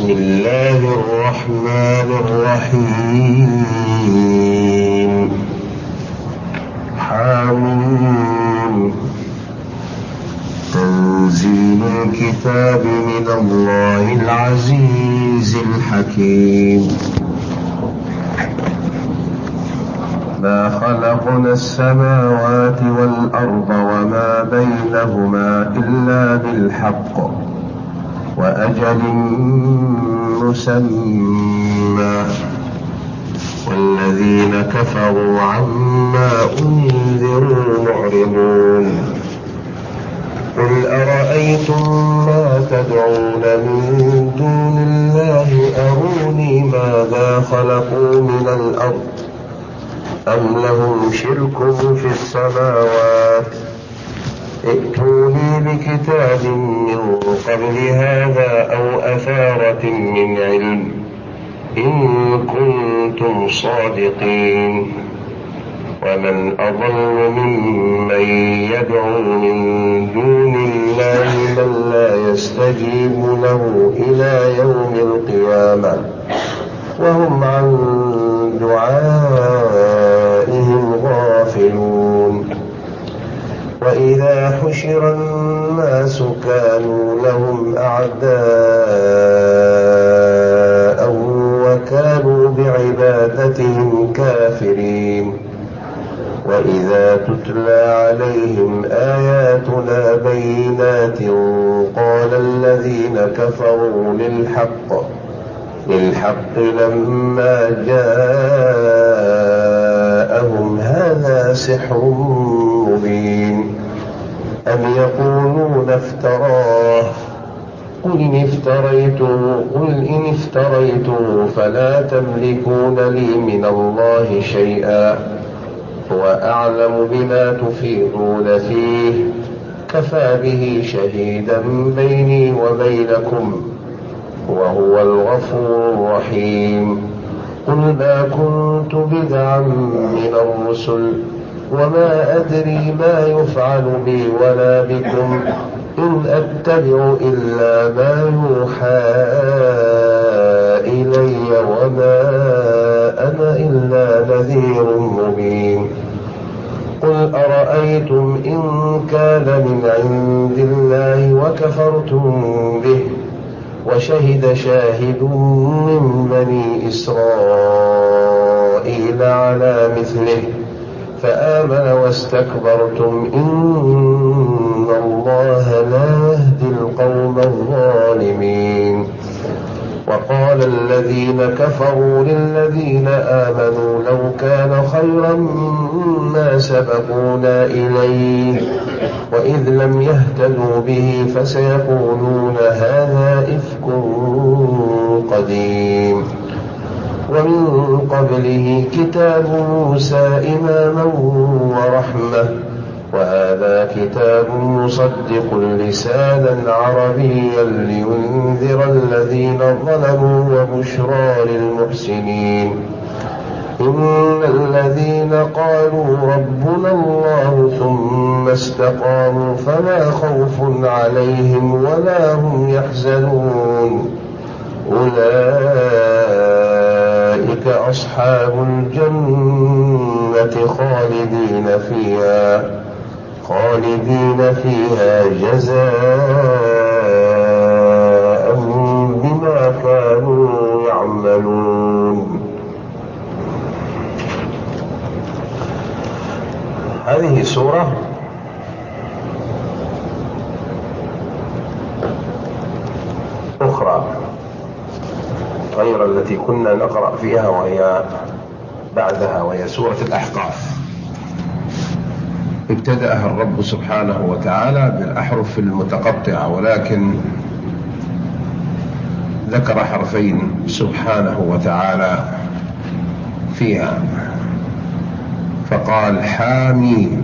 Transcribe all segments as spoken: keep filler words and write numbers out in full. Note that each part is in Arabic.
بسم الله الرحمن الرحيم. حامين. تنزيل الكتاب من الله العزيز الحكيم. ما خلقنا السماوات والأرض وما بينهما إلا بالحق وأجل مسمى والذين كفروا عما أنذروا معرضون. قل أرأيتم ما تدعون من دون الله أروني ماذا خلقوا من الأرض أم لهم شرك في السماوات ائتوني بكتاب من قبل هذا أو أثارة من علم إن كنتم صادقين. ومن أضل ممن يدعو من دون الله من لا يستجيب له إلى يوم القيامة وهم عن دعائهم غافلون. وإذا حشر الناس كانوا لهم أعداء وكانوا بعبادتهم كافرين. وإذا تتلى عليهم آياتنا بينات قال الذين كفروا للحق للحق لما جاءهم هذا سحر مبين أم يقولون افتراه قل إن افتريته قل إن افتريته فلا تملكون لي من الله شيئا هو أعلم بما تفيضون فيه كفى به شهيدا بيني وبينكم وهو الغفور الرحيم. قل ما كنت بدعا من الرسل وما أدري ما يفعل بي ولا بكم إن أتبع إلا ما يوحى إلي وما أنا إلا نذير مبين. قل أرأيتم إن كان من عند الله وكفرتم به وشهد شاهد من بني إسرائيل على مثله فآمن واستكبرتم إن الله لا يهدي القوم الظالمين. وقال الذين كفروا للذين آمنوا لو كان خيرا ما سبقونا إليه وإذ لم يهتدوا به فسيقولون هذا إفك قديم. ومن قبله كتاب موسى إماما ورحمة وهذا كتاب مصدق لسانا عربيا لينذر الذين ظلموا وبشرى للمحسنين. إن الذين قالوا ربنا الله ثم استقاموا فلا خوف عليهم ولا هم يحزنون أولئك أصحاب الجنة خالدين فيها خالدين فيها جزاء بما كانوا يعملون. هذه سورة أخرى غير التي كنا نقرأ فيها وهي بعدها وهي سورة الأحقاف. ابتدأها الرب سبحانه وتعالى بالأحرف المتقطعة ولكن ذكر حرفين سبحانه وتعالى فيها فقال حامين.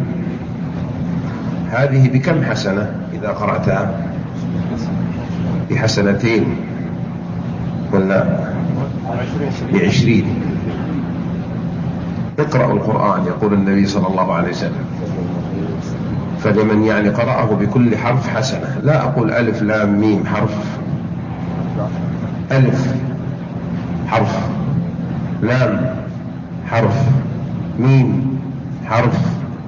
هذه بكم حسنة إذا قرأتها؟ بحسنتين ولا بعشرين. اقرأوا القرآن يقول النبي صلى الله عليه وسلم فلمن يعني قرأه بكل حرف حسنة. لا أقول ألف لام ميم حرف ألف حرف، لام حرف، ميم حرف.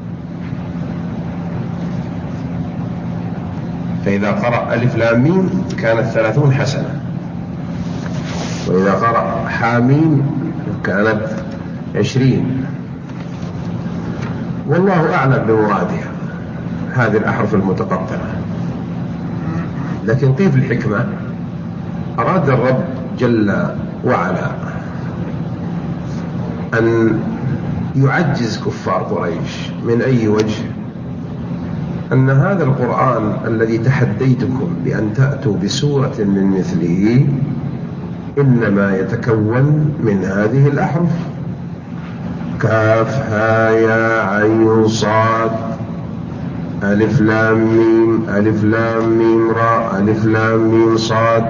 فإذا قرأ ألف لام ميم كانت ثلاثون حسنة، وإذا قرأ حاميم كانت عشرين. والله أعلم بمرادها هذه الأحرف المتقطعة. لكن كيف الحكمة؟ أراد الرب جل وعلا أن يعجز كفار قريش. من أي وجه؟ أن هذا القرآن الذي تحديتكم بأن تأتوا بسورة من مثله إنما يتكون من هذه الأحرف: كاف ها يا عين صاد، ألف لام ميم، ألف لام ميم را، ألف لام ميم صاد،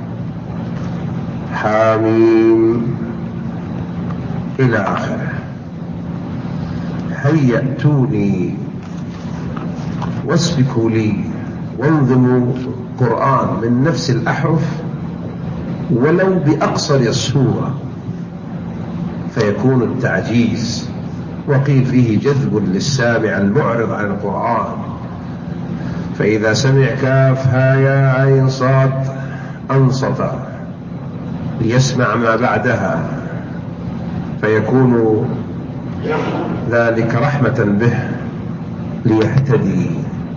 حاميم، إلى آخره. هيأتوني واسبكوا لي وانظموا قرآن من نفس الأحرف ولو بأقصر الصورة، فيكون التعجيز. وقيل فيه جذب للسامع المعرض عن القرآن، فإذا سمع كاف ها يا عين صاد أنصت ليسمع ما بعدها، فيكون ذلك رحمة به ليهتدي.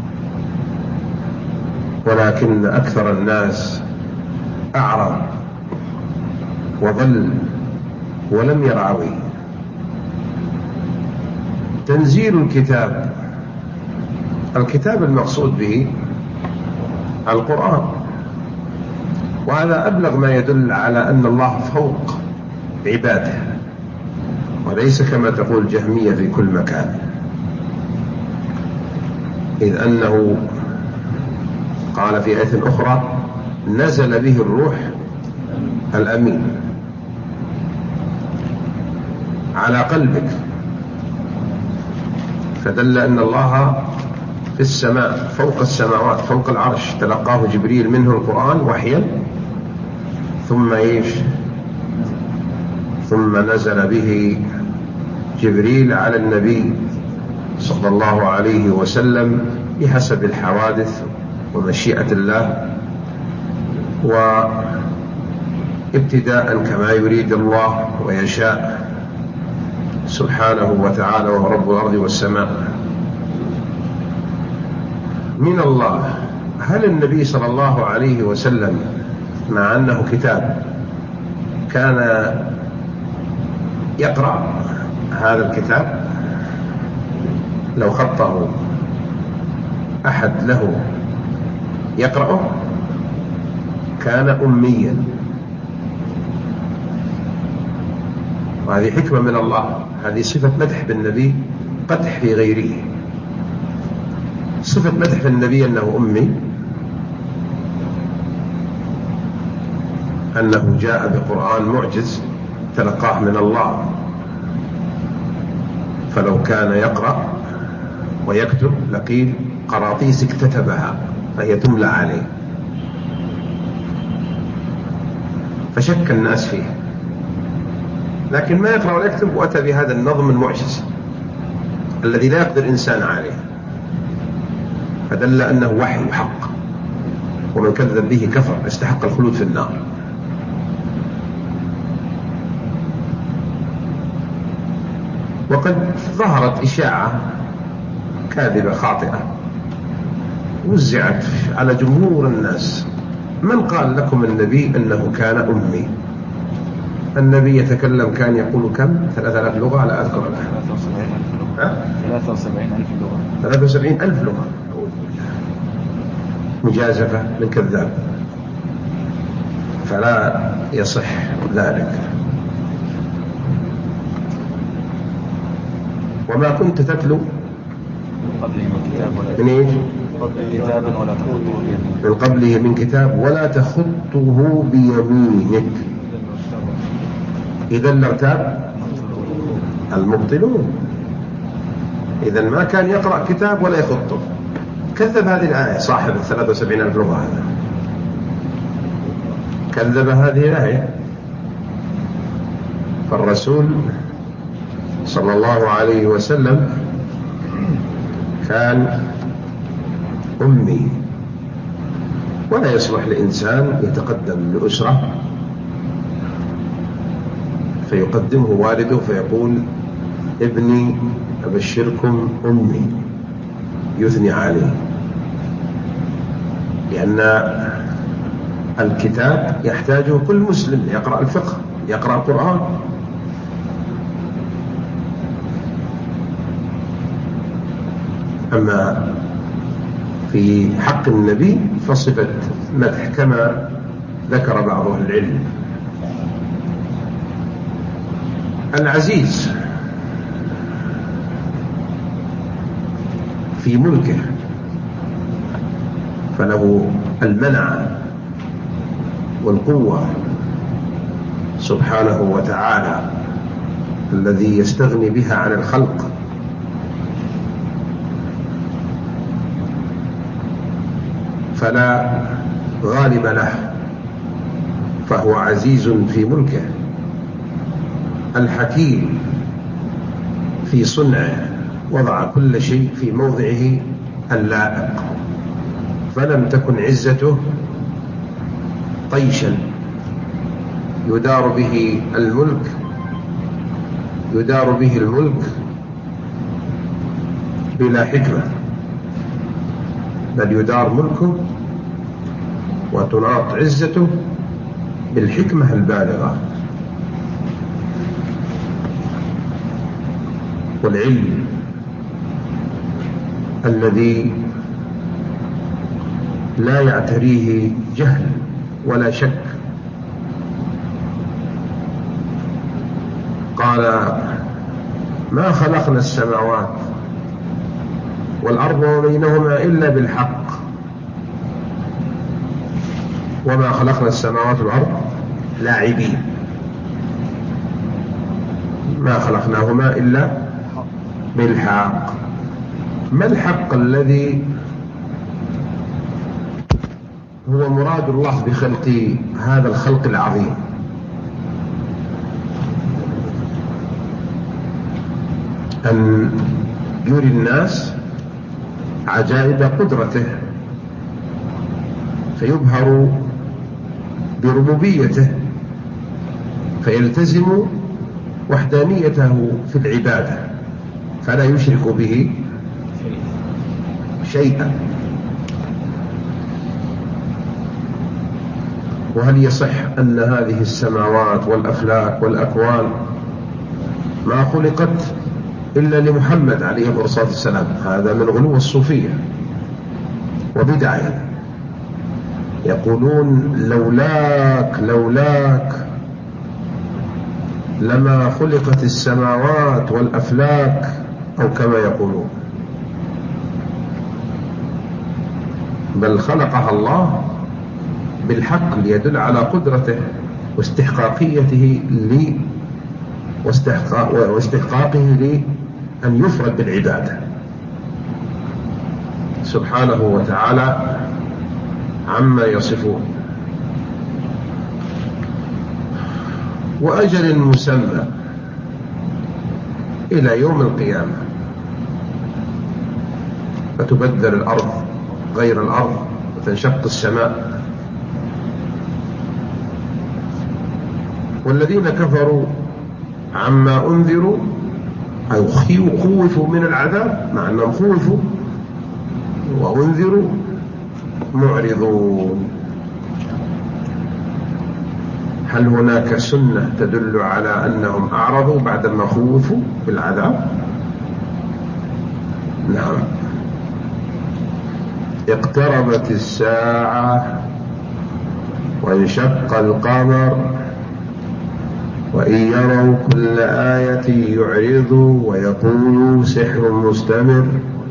ولكن أكثر الناس أعرض وضل ولم يرعوي. تنزيل الكتاب، الكتاب المقصود به القرآن، وهذا أبلغ ما يدل على أن الله فوق عباده، وليس كما تقول جهمية في كل مكان، إذ أنه قال في آية أخرى: نزل به الروح الأمين على قلبك، فدل أن الله في السماء فوق السماوات فوق العرش، تلقاه جبريل منه القرآن وحيا، ثم إيش؟ ثم نزل به جبريل على النبي صلى الله عليه وسلم بحسب الحوادث ومشيئة الله، وابتداء كما يريد الله ويشاء سبحانه وتعالى، وهو رب الأرض والسماء. من الله. هل النبي صلى الله عليه وسلم مع أنه كتاب كان يقرأ هذا الكتاب؟ لو خطه أحد له يقرأه كان أميا، وهذه حكمة من الله. هذه صفة مدح بالنبي، قدح في غيره. صفة مدح في النبي أنه أمي، أنه جاء بقرآن معجز تلقاه من الله، فلو كان يقرأ ويكتب لقيل قراطيس اكتتبها فهي تملى عليه، فشك الناس فيه، لكن ما يقرأ ولا يكتب، وأتى بهذا النظم المعجز الذي لا يقدر إنسان عليه، فدل أنه وحي حق، ومن كذب به كفر استحق الخلود في النار. وقد ظهرت إشاعة كاذبة خاطئة وزعت على جمهور الناس: من قال لكم النبي أنه كان أمي؟ النبي يتكلم كان يقول كم؟ ثلاثة آلاف لغة، لا أذكر الآن. ثلاثة وسبعين ألف لغة. ثلاثة وسبعين ألف لغة. مجازفة من كذاب، فلا يصح ذلك. وما كنت تتلو من إيش؟ من قبله من كتاب ولا تخطه بيمينك، إذا لارتاب المبطلون. إذا ما كان يقرأ كتاب ولا يخطه. كذب هذه الآية صاحب الثلاثة وسبعين ألف لغة هذا. كذب هذه الآية. فالرسول صلى الله عليه وسلم كان أمي، ولا يصلح لإنسان يتقدم لأسرة فيقدمه والده فيقول ابني أبشركم أمي، يثني عليه، لأن الكتاب يحتاجه كل مسلم يقرأ الفقه، يقرأ القرآن. أما في حق النبي فصفة مدح كما ذكر بعض أهل العلم. العزيز في ملكه فله المنع والقوة سبحانه وتعالى الذي يستغني بها عن الخلق. فلا غالب له، فهو عزيز في ملكه، الحكيم في صنعه، وضع كل شيء في موضعه اللائق، فلم تكن عزته طيشا يدار به الملك يدار به الملك بلا حكمة، بل يدار ملكه وتناط عزته بالحكمة البالغة والعلم الذي لا يعتريه جهل ولا شك. قال ما خلقنا السماوات والأرض وبينهما إلا بالحق وما خلقنا السماوات والأرض لاعبين، ما خلقناهما إلا بالحق. ما الحق الذي هو مراد الله بخلق هذا الخلق العظيم؟ أن يري الناس عجائب قدرته فيبهر بربوبيته فيلتزم وحدانيته في العبادة فلا يشرك به شيئا. وهل يصح أن هذه السماوات والأفلاك والأكوان ما خلقت إلا لمحمد عليه الصلاة والسلام؟ هذا من غلو الصوفية وبدعه. يقولون لولاك لولاك لما خلقت السماوات والأفلاك، أو كما يقولون، بل خلقها الله بالحق ليدل على قدرته واستحقاقيته لي واستحقاق واستحقاقه لأن يفرد بالعبادة سبحانه وتعالى عما يصفون. وأجل مسمى إلى يوم القيامة، فتبدل الأرض غير الأرض وتنشق السماء. والذين كفروا عما أنذروا أو خوفوا من العذاب، مع أنهم خوفوا وأنذروا معرضون. هل هناك سنة تدل على أنهم أعرضوا بعدما خوفوا بالعذاب؟ نعم. اقتربت الساعة وانشق القمر وإن يروا كل آية يعرضوا ويقولوا سحر مستمر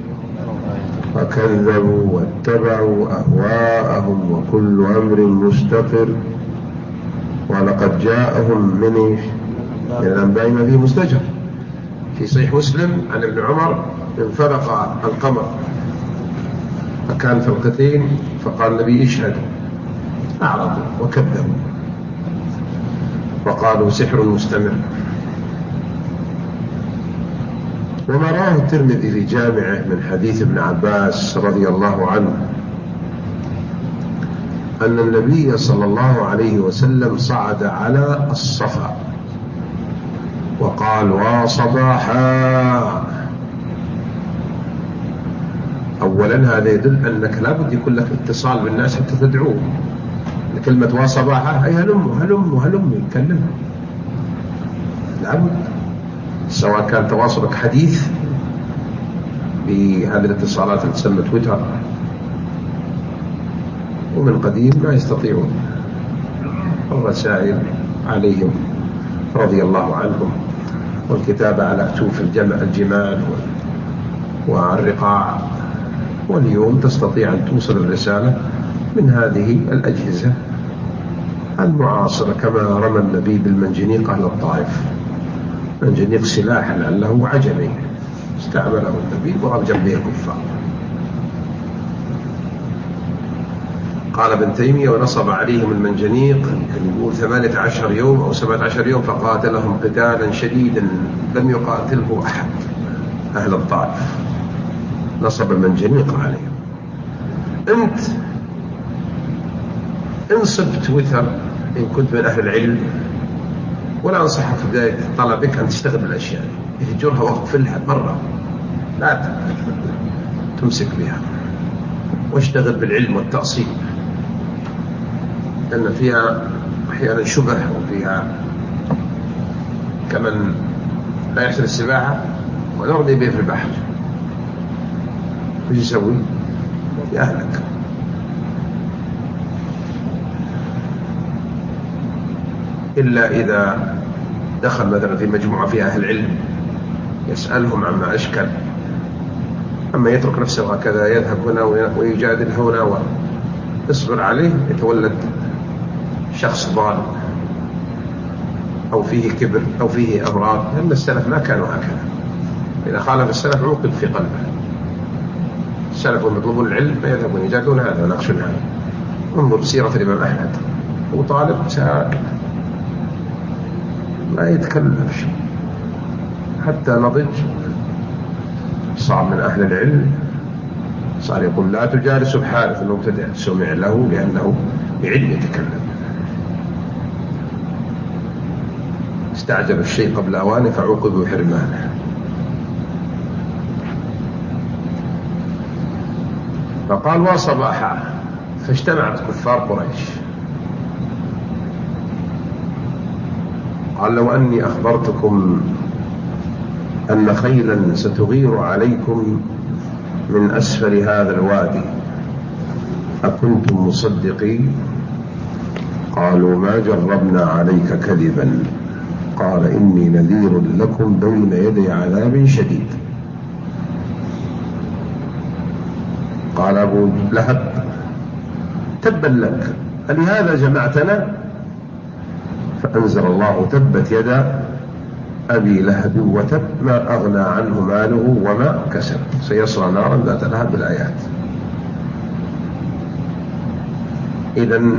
وكذبوا واتبعوا أهواءهم وكل أمر مستقر ولقد جاءهم من من الأنباء ما فيه مستجر. في صحيح مسلم عن ابن عمر انفلق القمر فكان فرقتين فقال النبي اشهدوا، أعرضوا وكذبوا. وقالوا سحر مستمر. وما رواه الترمذي في جامعه من حديث ابن عباس رضي الله عنه أن النبي صلى الله عليه وسلم صعد على الصفا وقال: وصباحا. أولا هذا يدل أنك لا بد يكون لك اتصال بالناس حتى تدعوه. كلمة وصباحا أي هلم هلم هلم يتكلم، لا بد، سواء كان تواصلك حديث بهذه الاتصالات اللي تسمى تويتر، ومن قديم ما يستطيعون الرسائل عليهم رضي الله عنهم، والكتابة على أكتوف الجمال والرقاع. واليوم تستطيع أن توصل الرسالة من هذه الأجهزة المعاصرة، كما رمى النبي بالمنجنيق أهل الطائف. منجنيق سلاح لعله عجمي استعمله النبي ورمى جنبه الكفار. قال ابن تيمية: ونصب عليهم المنجنيق، كان يقول ثمانية عشر يوم أو سبعة عشر يوم، فقاتلهم قتالا شديدا لم يقاتله أحد أهل الطائف. نصب المنجنيق عليهم. أنت انصب تويتر إن كنت من أهل العلم، ولا أنصحك في بداية طلبك أن تشتغل بالأشياء، اهجرها واغفلها مرة، لا تمسك بها، واشتغل بالعلم والتأصيل، لأن فيها أحيانا شبه، وفيها كمن لا يحسن السباحة ونرمي به في البحر، وش يسوي؟ يهلك. إلا إذا دخل مثلا في مجموعة فيها أهل علم يسألهم عما أشكل، أما يترك نفسه هكذا يذهب هنا ويجادل هنا ويصبر عليه، يتولد شخص ضال أو فيه كبر أو فيه أمراض، لأن السلف ما كانوا هكذا. إذا خالف السلف عوقب في قلبه. السلف هم يطلبون العلم فيذهبون يجادلون هذا ويناقشون هذا. انظر سيرة الإمام أحمد، هو طالب ساكت لا يتكلم شيء، حتى نضج صار من أهل العلم، صار يقول: لا تجالس بحارث المبتدع، سمع له لأنه بعلم يتكلم. استعجل الشيء قبل أوانه فعوقب بحرمانه. فقال: وصباحا، فاجتمعت كفار قريش. قال: لو أني أخبرتكم أن خيلا ستغير عليكم من أسفل هذا الوادي أكنتم مصدقين؟ قالوا: ما جربنا عليك كذبا. قال: إني نذير لكم بين يدي عذاب شديد. قال أبو لهب: تبا لك، ألهذا جمعتنا؟ فأنزل الله: تبت يدا أبي لهب وتب، ما أغنى عنه ماله وما كسب، سيصلى نارا ذات لهب. بالآيات. إذن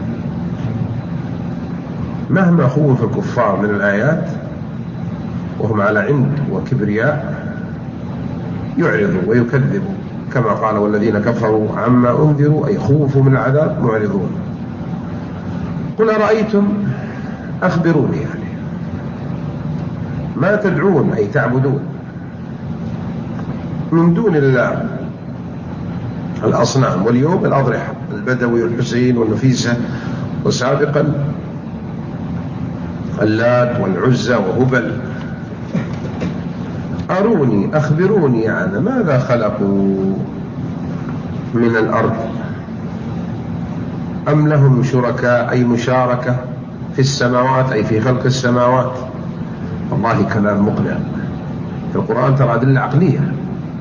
مهما خوف الكفار من الآيات وهم على عند وكبرياء يعرضوا ويكذبوا، كما قال: والذين كفروا عما أنذروا أي خوفوا من العذاب معرضون. قل أرأيتم، أخبروني يعني ما تدعون أي تعبدون من دون الله، الأصنام، واليوم الأضرحة، البدوي والحسين والنفيسة، وسابقا اللات والعزى وهبل. أروني، أخبروني يعني ماذا خلقوا من الأرض، أم لهم شركاء أي مشاركة في السماوات أي في خلق السماوات. والله كلام مقنع في القرآن، ترى أدلة عقلية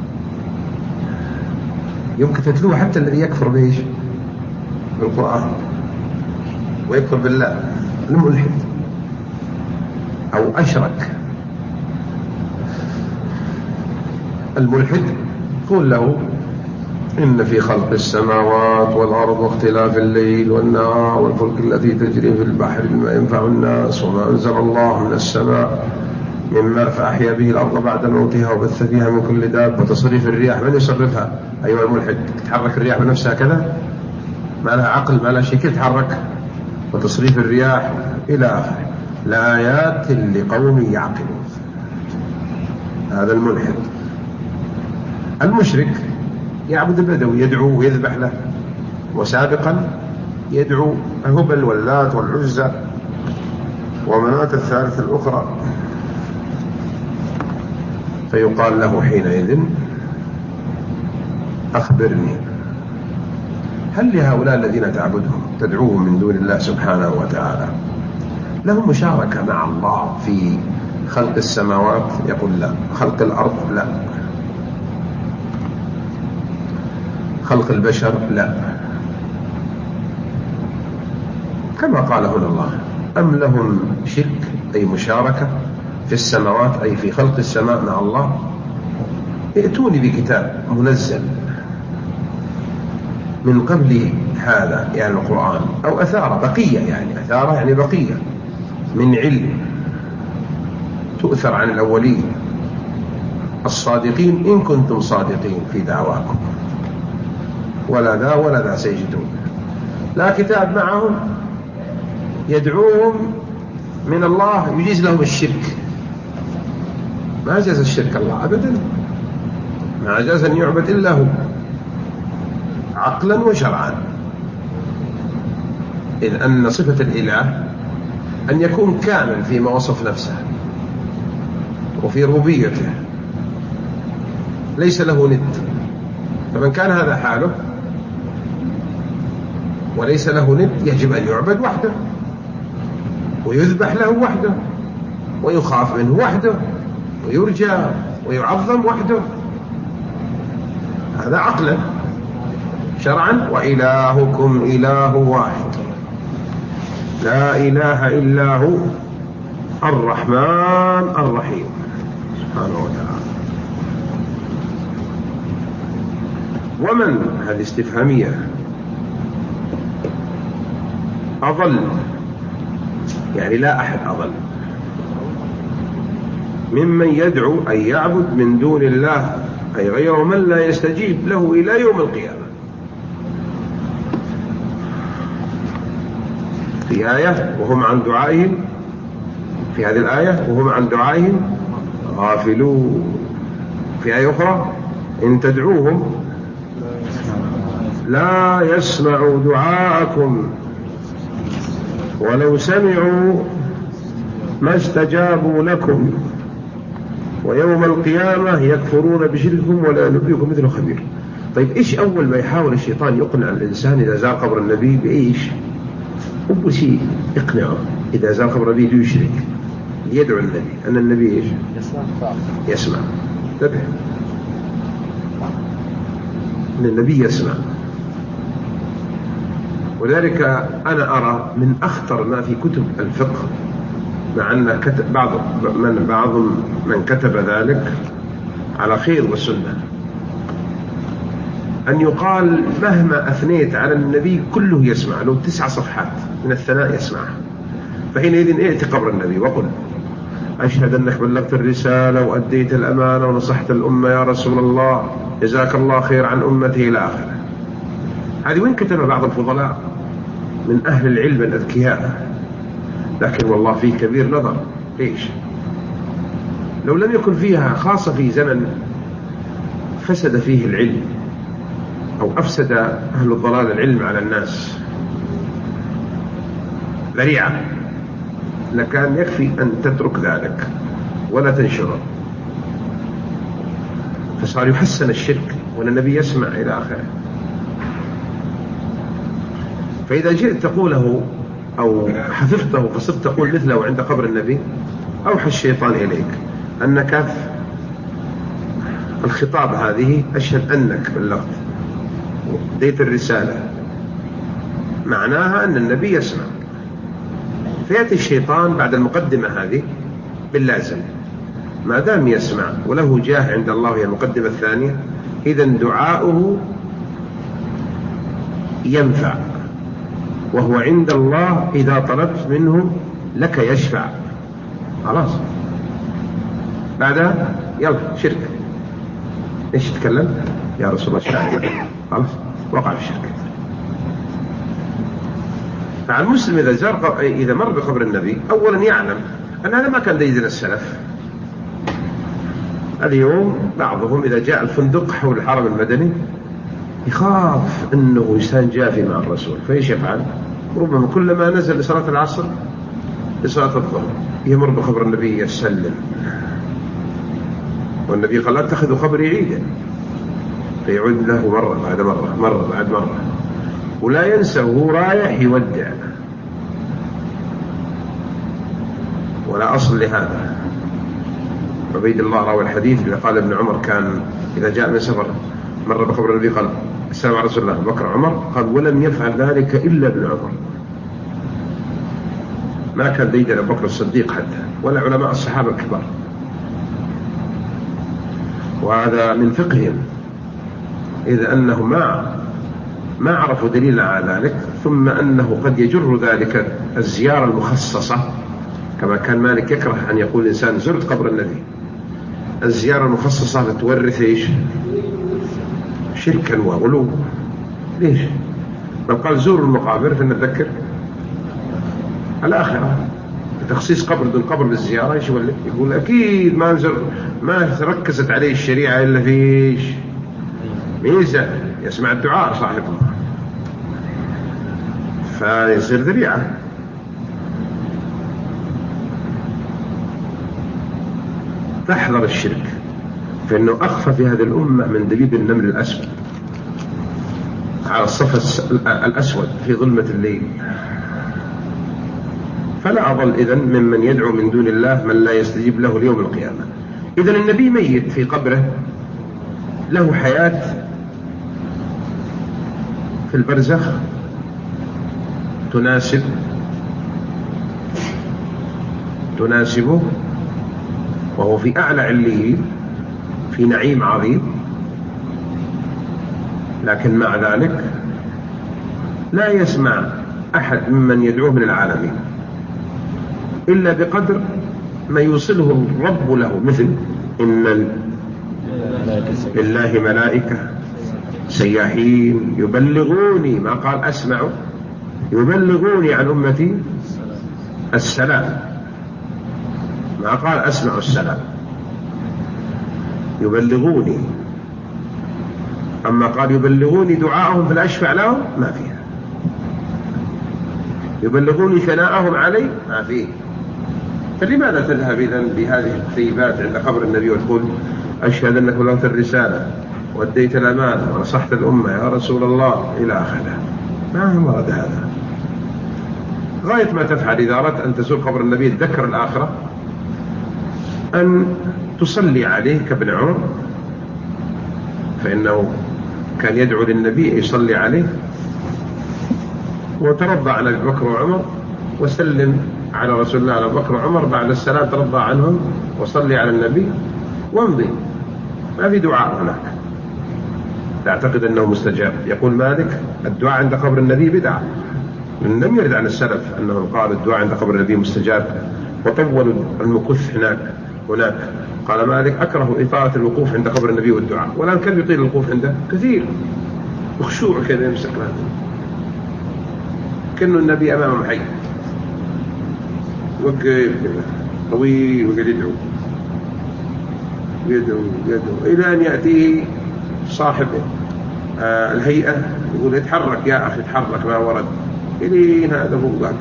يمكن تتلوه حتى الذي يكفر بإيش بالقرآن ويكفر بالله، الملحد أو أشرك. الملحد قول له إن في خلق السماوات والأرض واختلاف الليل والنهار والفلك التي تجري في البحر بما ينفع الناس وما أنزل الله من السماء من ماء فأحيا به الأرض بعد موتها وبث فيها من كل دابة وتصريف الرياح. من يصرفها أيها الملحد؟ تتحرك الرياح بنفسها كذا؟ ما لها عقل، ما لها شيء، كيف تتحرك؟ وتصريف الرياح إلى آخره، لآيات لقوم يعقلون. هذا الملحد. المشرك يعبد البدوي، يدعو ويذبح له، وسابقا يدعو هبل واللات والعزى ومناة الثالثة الأخرى، فيقال له حينئذ أخبرني، هل لهؤلاء الذين تعبدهم تدعوهم من دون الله سبحانه وتعالى لهم مشاركة مع الله في خلق السماوات؟ يقول لا. خلق الأرض لا. خلق البشر لا. كما قال هنا الله: أم لهم شرك أي مشاركة في السماوات أي في خلق السماء مع الله؟ ائتوني بكتاب منزل من قبل هذا يعني القرآن، أو أثار بقية، يعني أثار يعني بقية من علم تؤثر عن الأولين الصادقين إن كنتم صادقين في دعواكم. ولا ذا ولا ذا سيجدون. لا كتاب معهم يدعوهم من الله يجيز لهم الشرك. ما جاز الشرك الله أبدا، ما جاز أن يعبد إلا هو عقلا وشرعا، إذ أن صفة الإله أن يكون كامل فيما وصف نفسه وفي ربوبيته، ليس له ند. فمن كان هذا حاله وليس له ند يجب أن يعبد وحده ويذبح له وحده ويخاف منه وحده ويرجى ويعظم وحده. هذا عقلا. شرعا: وإلهكم إله واحد لا إله إلا هو الرحمن الرحيم سبحانه وتعالى. ومن، هذه استفهامية، أضل يعني لا أحد أضل ممن يدعو أن يعبد من دون الله أي غير من لا يستجيب له إلى يوم القيامة. في آية وهم عن دعائهم، في هذه الآية وهم عن دعائهم غافلون. في آية أخرى: إن تدعوهم لا يسمعوا دعاءكم ولو سمعوا ما استجابوا لكم ويوم القيامة يكفرون بشرككم ولا ينبئكم مثل خبير. طيب إيش أول ما يحاول الشيطان يقنع الإنسان إذا زار قبر النبي؟ بإيش؟ أول شيء يقنعه إذا زار قبر النبي ليشرك، ليدعو النبي أن النبي إيش؟ يسمع. انتبه، أن النبي يسمع. ولذلك أنا أرى من أخطر ما في كتب الفقه، مع أن كتب بعض من بعض من كتب ذلك على خير وسنة، أن يقال مهما أثنيت على النبي كله يسمع، لو تسع صفحات من الثناء يسمع. فحينئذ ائت قبر النبي وقل: أشهد أنك بلغت الرسالة وأديت الأمانة ونصحت الأمة يا رسول الله، جزاك الله خير عن أمتي إلى آخره. هذه وين كتب بعض الفضلاء من أهل العلم الأذكياء، لكن والله فيه كبير نظر. ليش؟ لو لم يكن فيها، خاصة في زمن فسد فيه العلم أو أفسد أهل الضلال العلم على الناس ذريعة، لكان يكفي أن تترك ذلك ولا تنشره، فصار يحسن الشرك وأن النبي يسمع إلى آخره. فإذا جئت تقوله أو حفظته فصرت تقول مثله عند قبر النبي، أوحى الشيطان إليك أنك الخطاب هذه أشهد أنك بلغت ديت الرسالة، معناها أن النبي يسمع. فيأتي الشيطان بعد المقدمة هذه باللازم، ما دام يسمع وله جاه عند الله هي المقدمة الثانية، إذن دعاؤه ينفع، وهو عند الله إذا طلبت منه لك يشفع. خلاص بعدها يلا شرك. ايش تتكلم يا رسول الله الشافع؟ خلاص وقع في الشرك. فالمسلم إذا زار إذا مر بقبر النبي أولا يعلم أن هذا ما كان ديدن السلف. اليوم بعضهم إذا جاء الفندق حول الحرم المدني يخاف أنه إنسان جافي مع الرسول، فإيش يفعل؟ ربما كلما نزل لصلاة العصر لصلاة الظهر يمر بقبر النبي يسلم، والنبي قال لا تتخذوا قبري عيدا، فيعود له مرة بعد مرة مرة بعد مرة، ولا ينسى وهو رايح يودع. ولا أصل لهذا. عبيد الله روى الحديث اللي قال ابن عمر كان إذا جاء من سفر مر بقبر النبي قال السلام على رسول الله، بكر عمر، قال ولم يفعل ذلك إلا ابن عمر. ما كان ديدن أبو بكر الصديق حتى ولا علماء الصحابة الكبار. وهذا من فقههم، إذا أنه ما ما عرفوا دليلا على ذلك، ثم أنه قد يجر ذلك الزيارة المخصصة، كما كان مالك يكره أن يقول إنسان زرت قبر النبي. الزيارة المخصصة لتورث إيش؟ شركا وغلو. ليش؟ بل قال زوروا المقابر فنتذكر الآخرة. تخصيص قبر دون قبر بالزيارة ايش يقول؟ يقول أكيد ما نزر ما ركزت عليه الشريعة إلا فيش ميزة يسمع الدعاء صاحبه، فيصير ذريعة. تحذر الشرك، فإنه أخفى في هذه الأمة من دبيب النمل الأسود على الصف الأسود في ظلمة الليل. فلا أظل إذن ممن يدعو من دون الله من لا يستجيب له ليوم القيامة. إذن النبي ميت في قبره، له حياة في البرزخ تناسب تناسبه، وهو في أعلى عليين في نعيم عظيم، لكن مع ذلك لا يسمع أحد ممن يدعوه من العالمين إلا بقدر ما يوصله الرب له، مثل إن لله ملائكة سياحين يبلغوني، ما قال أسمع، يبلغوني عن أمتي السلام، ما قال أسمع السلام، يبلغوني. أما قال يبلغوني دعاءهم فالأشفع لهم ما فيها، يبلغوني ثناءهم علي ما فيه. فلماذا تذهب إذن بهذه الثيبات عند قبر النبي وتقول أشهد أنك بلغت الرسالة وأديت الأمانة ونصحت الأمة يا رسول الله إلى آخره؟ ما ورد هذا. غاية ما تفعل إذا أردت أن تزور قبر النبي تذكر الآخرة أن تصلي عليه كابن عمر، فإنه كان يدعو للنبي يصلي عليه، وترضى عن أبي بكر وعمر وسلم على رسول الله على أبي بكر وعمر، بعد السلام ترضى عنهم وصلي على النبي وامضي، ما في دعاء هناك. تعتقد أنه مستجاب. يقول مالك الدعاء عند قبر النبي بدعة، لم يرد عن السلف أنهم قالوا الدعاء عند قبر النبي مستجاب وطولوا المكث هناك هناك قال مالك أكره إطالة الوقوف عند قبر النبي والدعاء، ولا كان يطيل الوقوف عنده كثير، وخشوع كذا يمسك له كأنه النبي أمامه حي، وقف طويل وقال يدعو يدعو يدعو إلى أن يأتيه صاحب آه الهيئة يقول اتحرك يا أخي اتحرك، ما ورد إلين هذا هو واقف،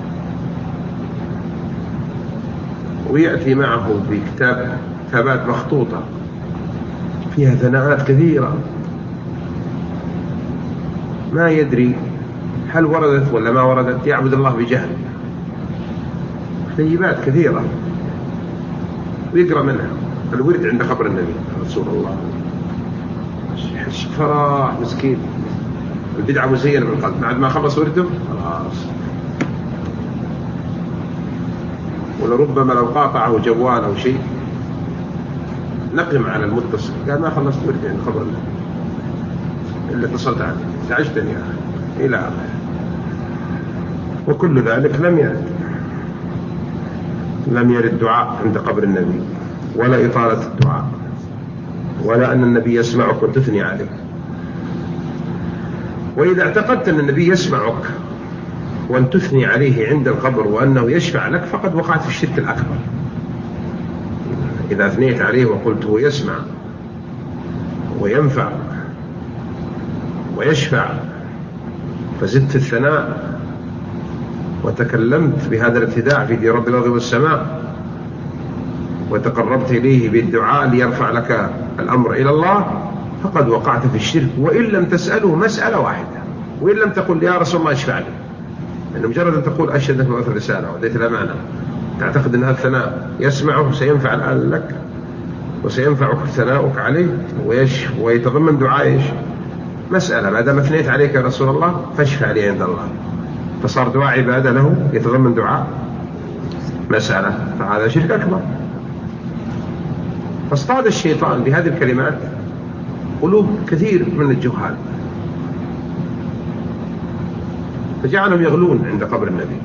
ويأتي معه بكتاب كتابات مخطوطة فيها ثناءات كثيرة ما يدري هل وردت ولا ما وردت، يعبد الله بجهل، طيبات كثيرة ويقرأ منها. الورد عند قبر النبي رسول الله فرح مسكين، البدعة مزينة بالقلب، بعد ما خلص ورده خلاص. ولربما لو قاطعه جوال أو شيء نقم على المتصل، قال ما خلصت وردي عند قبر النبي إلا اتصلت عنه، ازعجتني يا أخي. إلى آخره. وكل ذلك لم يرد لم يرد دعاء عند قبر النبي، ولا إطالة الدعاء، ولا أن النبي يسمعك وتثني عليه. وإذا اعتقدت أن النبي يسمعك وأن تثني عليه عند القبر وأنه يشفع لك فقد وقعت في الشرك الأكبر. إذا أثنيت عليه وقلت هو يسمع وينفع ويشفع فزدت الثناء وتكلمت بهذا الابتداع في رب الأرض والسماء وتقربت إليه بالدعاء ليرفع لك الأمر إلى الله فقد وقعت في الشرك، وإن لم تسأله مسألة واحدة، وإن لم تقل يا رسول الله اشفع لي، لأنه مجرد أن تقول أشهد أنك مبعوث رسالة وأديت الأمانة تعتقد أن هذا الثناء يسمعه سينفع الآن لك وسينفعك ثناؤك عليه ويتضمن دعاء إيش؟ مسألة. ما دام أثنيت عليك يا رسول الله فاشفع لي عند الله، فصار دعاء عبادة له يتضمن دعاء مسألة، فهذا شرك أكبر. فاصطاد الشيطان بهذه الكلمات قلوب كثير من الجهال فجعلهم يغلون عند قبر النبي،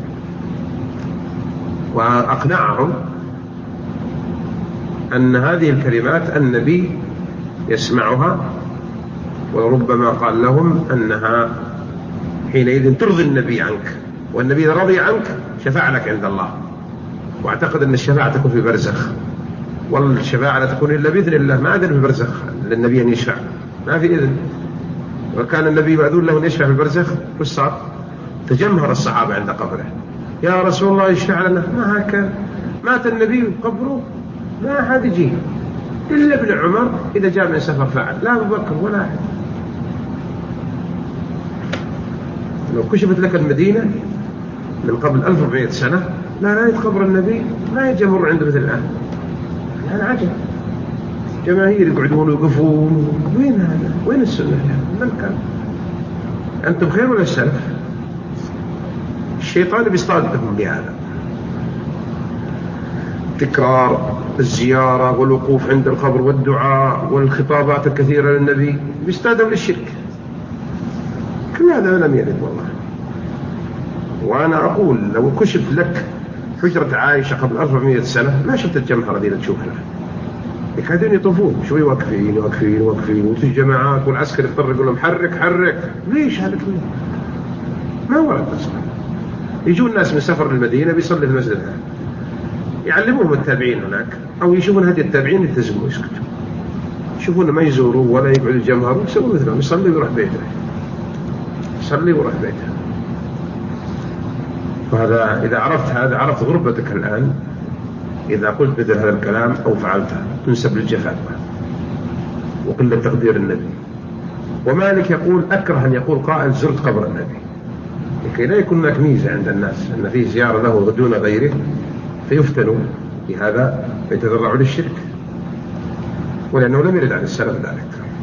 وأقنعهم أن هذه الكلمات النبي يسمعها، وربما قال لهم أنها حينئذ ترضي النبي عنك، والنبي إذا رضي عنك شفع لك عند الله. واعتقد أن الشفاعة تكون في برزخ، والشفاعة لا تكون إلا بإذن الله، ما أذن في برزخ للنبي أن يشفع، ما في إذن. وكان النبي مأذون له أن يشفع في البرزخ، وش صار؟ تجمهر الصحابة عند قبره، يا رسول الله يشفع لنا. ما هكذا، مات النبي قبره ما أحد يجي إلا ابن عمر إذا جاء من سفر فعل، لا أبو بكر ولا أحد. لو كشفت لك المدينة من قبل ألف وأربعمائة سنة لا رأيت قبر النبي ما يجمر عنده مثل الآن. يعني عجب، جماهير يقعدون ويقفون، وين هذا؟ وين السنة؟ من كان؟ أنتم خير ولا السلف؟ الشيطان بيصطادكم بهذا، تكرار الزيارة والوقوف عند القبر والدعاء والخطابات الكثيرة للنبي بيستخدم للشرك. كل هذا لم يرد والله. وأنا أقول لو كشف لك حجرة عائشة قبل ألف وأربعمائة سنة ما شفت الجمهرة دي تشوفها، يكادون يطوفون شوي واقفين واقفين واقفين، وتجي جماعات والعسكر يضطر يقول لهم حرك حرك. ليش هذا كله؟ ما ورد أصلا. يجون الناس من سفر المدينة بيصلي في المسجد هذا، يعلموهم التابعين هناك، أو يشوفون هدي التابعين يلتزموا ويسكتوا، يشوفون ما يزوروا ولا يقعدوا يجمهروا، يسوون مثلهم، يصلي ويروح بيته، يصلي ويروح بيته. وهذا إذا عرفت هذا عرفت غربتك الآن. إذا قلت مثل هذا الكلام أو فعلته تنسب للجفاء وقلة تقدير النبي. ومالك يقول أكره أن يقول قائل زرت قبر النبي، لكي لا يكون هناك ميزة عند الناس أن فيه زيارة له دون غيره فيفتنوا بهذا فيتذرعوا للشرك، ولأنه لم يرد عن السلف ذلك.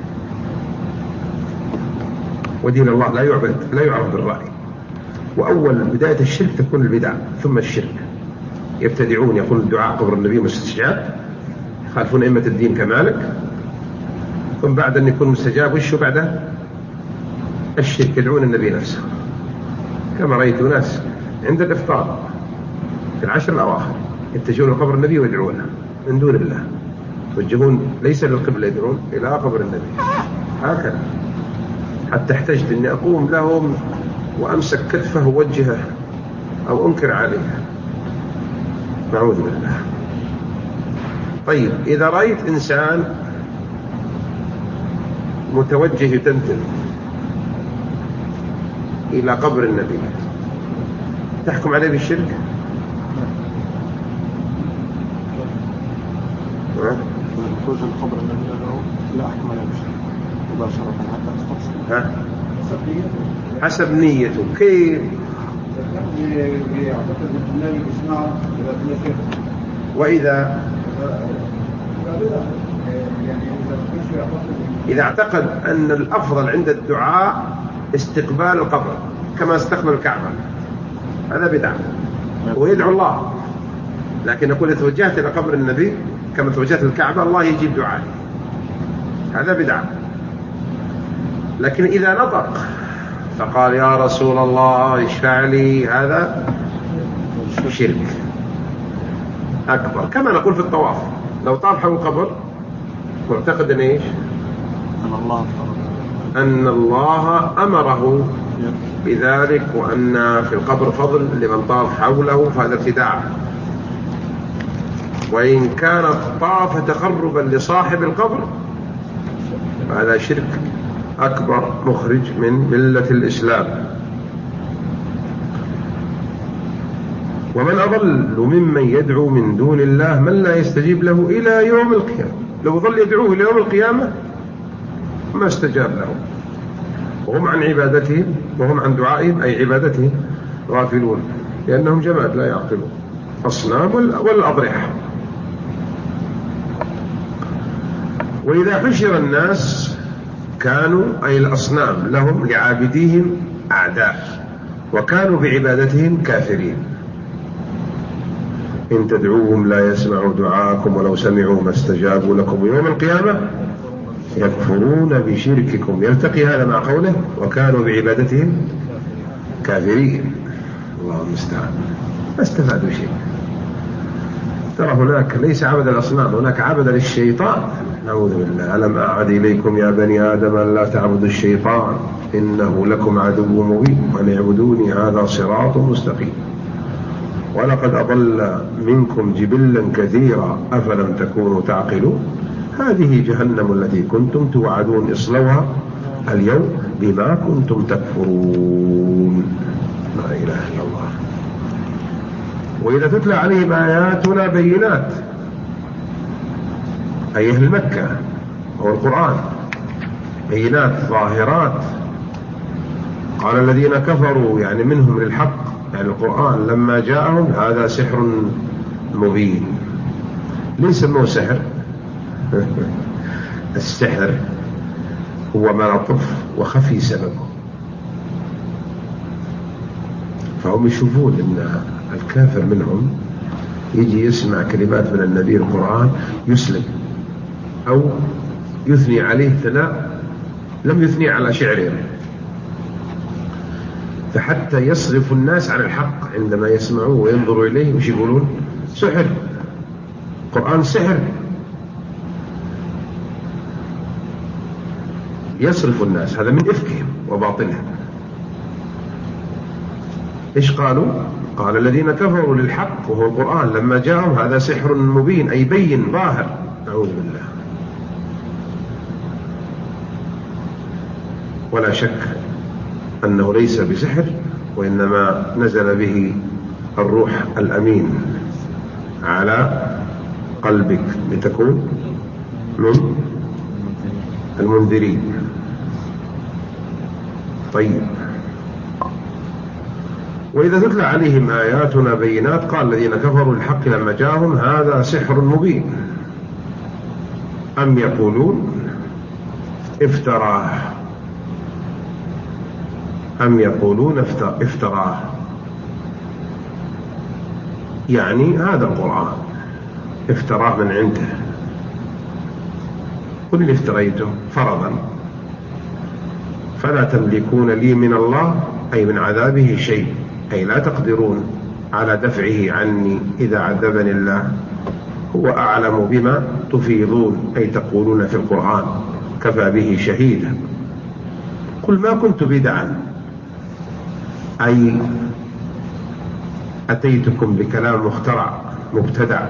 ودين الله لا يعبد لا يعرف بالرأي. وأول بداية الشرك تكون البدع ثم الشرك. يبتدعون يقول الدعاء قبر النبي مستجاب، يخالفون أئمة الدين كمالك، ثم بعد أن يكون مستجاب وشو بعده؟ الشرك، يدعون النبي نفسه. كما رأيت ناس عند الإفطار في العشر الأواخر يتجهون لقبر النبي ويدعونه من دون الله، يتوجهون ليس للقبلة، يدعون إلى قبر النبي هكذا، حتى احتجت أني أقوم لهم وأمسك كتفه ووجهه أو أنكر عليه، نعوذ بالله. طيب إذا رأيت إنسان متوجه يتمتم إلى قبر النبي تحكم عليه بالشرك؟ توجه لقبر النبي لا أحكم عليه بالشرك مباشرة حتى أستفسر. ها؟ حسب نيته. كيف؟ وإذا إذا اعتقد أن الأفضل عند الدعاء استقبال القبر كما استقبل الكعبة هذا بدعة، ويدعو الله، لكن أقول إذا توجهت إلى قبر النبي كما توجهت الكعبة الله يجيب دعائي، هذا بدعة. لكن إذا نطق فقال يا رسول الله اشفع لي، هذا شرك أكبر. كما نقول في الطواف، لو طاف حول القبر معتقد أن إيش؟ أن الله أن الله أمره بذلك، وأن في القبر فضل لمن طاف حوله، فهذا ابتداع. وإن كان طاف تقربا لصاحب القبر فهذا شرك أكبر مخرج من ملة الإسلام. ومن أضل ممن يدعو من دون الله من لا يستجيب له إلى يوم القيامة. لو ظل يدعوه إلى يوم القيامة ما استجاب له، وهم عن عبادتهم وهم عن دعائهم أي عبادتهم غافلون، لأنهم جماد لا يعقلون، أصنام والأضرحة. وإذا حشر الناس كانوا أي الأصنام لهم لعابديهم أعداء، وكانوا بعبادتهم كافرين. إن تدعوهم لا يسمعوا دعاءكم ولو سمعوا ما استجابوا لكم يوم القيامة يكفرون بشرككم. يلتقي هذا مع قوله وكانوا بعبادتهم كافرين. الله المستعان، ما استفادوا شيء. ترى هناك ليس عبد الأصنام، هناك عبد للشيطان، نعوذ بالله. ألم أعهد إليكم يا بني آدم أن لا تعبدوا الشيطان إنه لكم عدو مبين وأن اعبدوني هذا صراط مستقيم. ولقد أضل منكم جبلا كثيرا أفلم تكونوا تعقلون. هذه جهنم التي كنتم توعدون اصلوها اليوم بما كنتم تكفرون. لا إله إلا الله. وإذا تتلى عليهم آياتنا بينات، أي أهل مكة هو القرآن، بينات ظاهرات، قال الذين كفروا يعني منهم للحق يعني القرآن لما جاءهم هذا سحر مبين. ليس سموه سحر السحر هو ما لطف وخفي سببه. فهم يشوفون ان الكافر منهم يجي يسمع كلمات من النبي القرآن يسلم، او يثني عليه ثناء لم يثني على شعره، فحتى يصرف الناس عن الحق عندما يسمعوه وينظروا إليه وش يقولون؟ سحر، قرآن سحر. يصرف الناس، هذا من إفكهم وباطلهم. إيش قالوا؟ قال الذين كفروا للحق وهو القرآن لما جاءهم هذا سحر مبين أي بين ظاهر. أعوذ بالله. ولا شك أنه ليس بسحر، وإنما نزل به الروح الأمين على قلبك لتكون من المنذرين. طيب، وإذا تتلى عليهم آياتنا بينات قال الذين كفروا الحق لما جاءهم هذا سحر مبين أم يقولون افتراه أم يقولون افتراه يعني هذا القرآن افتراه من عنده. قل إن افتريته فرضا فلا تملكون لي من الله أي من عذابه شيء، أي لا تقدرون على دفعه عني إذا عذبني الله. هو أعلم بما تفيضون أي تقولون في القرآن، كفى به شهيدا. قل ما كنت بدعا أي أتيتكم بكلام مخترع مبتدع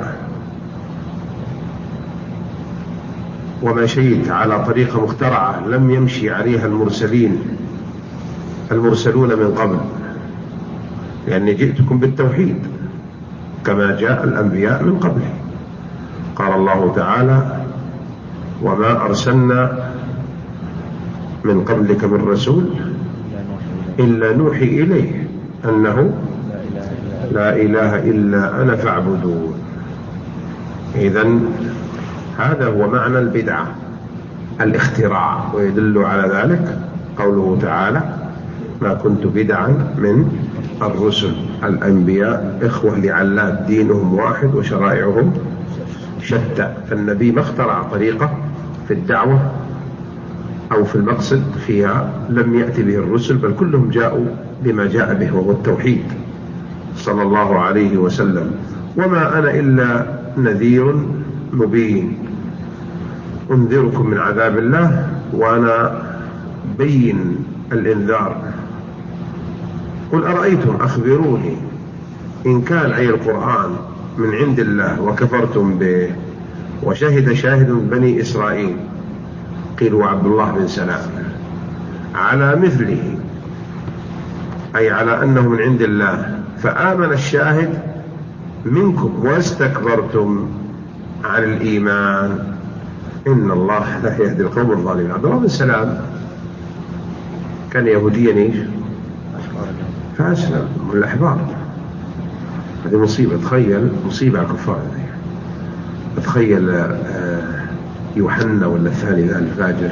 ومشيت على طريقة مخترعة لم يمشي عليها المرسلين المرسلون من قبل، لأني جئتكم بالتوحيد كما جاء الأنبياء من قبله. قال الله تعالى وما أرسلنا من قبلك من رسول إلا نوحي إليه أنه لا إله إلا أنا فاعبدون. إذن هذا هو معنى البدعة، الاختراع. ويدل على ذلك قوله تعالى ما كنت بدعا من الرسل. الأنبياء إخوة لعلات، دينهم واحد وشرائعهم شتى، فالنبي ما اخترع طريقة في الدعوة أو في المقصد فيها لم يأتي به الرسل، بل كلهم جاءوا بما جاء به وهو التوحيد صلى الله عليه وسلم. وما أنا إلا نذير مبين أنذركم من عذاب الله، وأنا بين الإنذار. قل أرأيتم أخبروني إن كان أي القرآن من عند الله وكفرتم به وشهد شاهد من بني إسرائيل، قيل عبد الله بن سلام، على مثله أي على أنه من عند الله، فآمن الشاهد منكم واستكبرتم عن الإيمان إن الله لا يهدي القوم الظالمين. عبد الله بن سلام كان يهوديا إيش؟ فأسلم من الأحبار. هذه مصيبة. تخيل مصيبة على الكفار. تخيل يوحنا ولا الثاني ذا الفاجر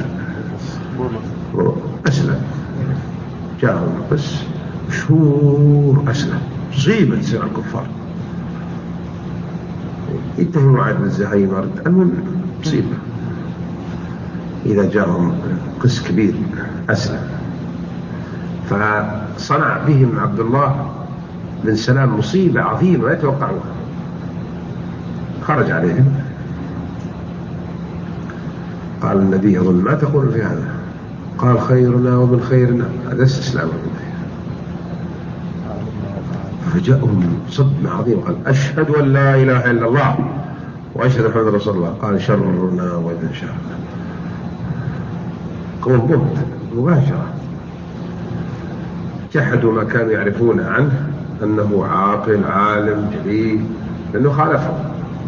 أسلم، جاءهم بس شهور أسلم. مصيبة تصير على الكفار، يتهموا عاد الزهايمر. المهم مصيبة إذا جاءهم قس كبير أسلم. فصنع بهم عبد الله بن سلام مصيبة عظيمة لا يتوقعوها. خرج عليهم قال النبي أظن ما تقول في هذا؟ قال خيرنا ومن خيرنا. هذا استسلام. فجاءهم صدمة عظيمة. قال أشهد أن لا إله إلا الله وأشهد محمد رسول الله. قال شرنا وابن شرنا. قوم بهت مباشرة، جحدوا ما كانوا يعرفون عنه أنه عاقل عالم جليل، لأنه خالفهم.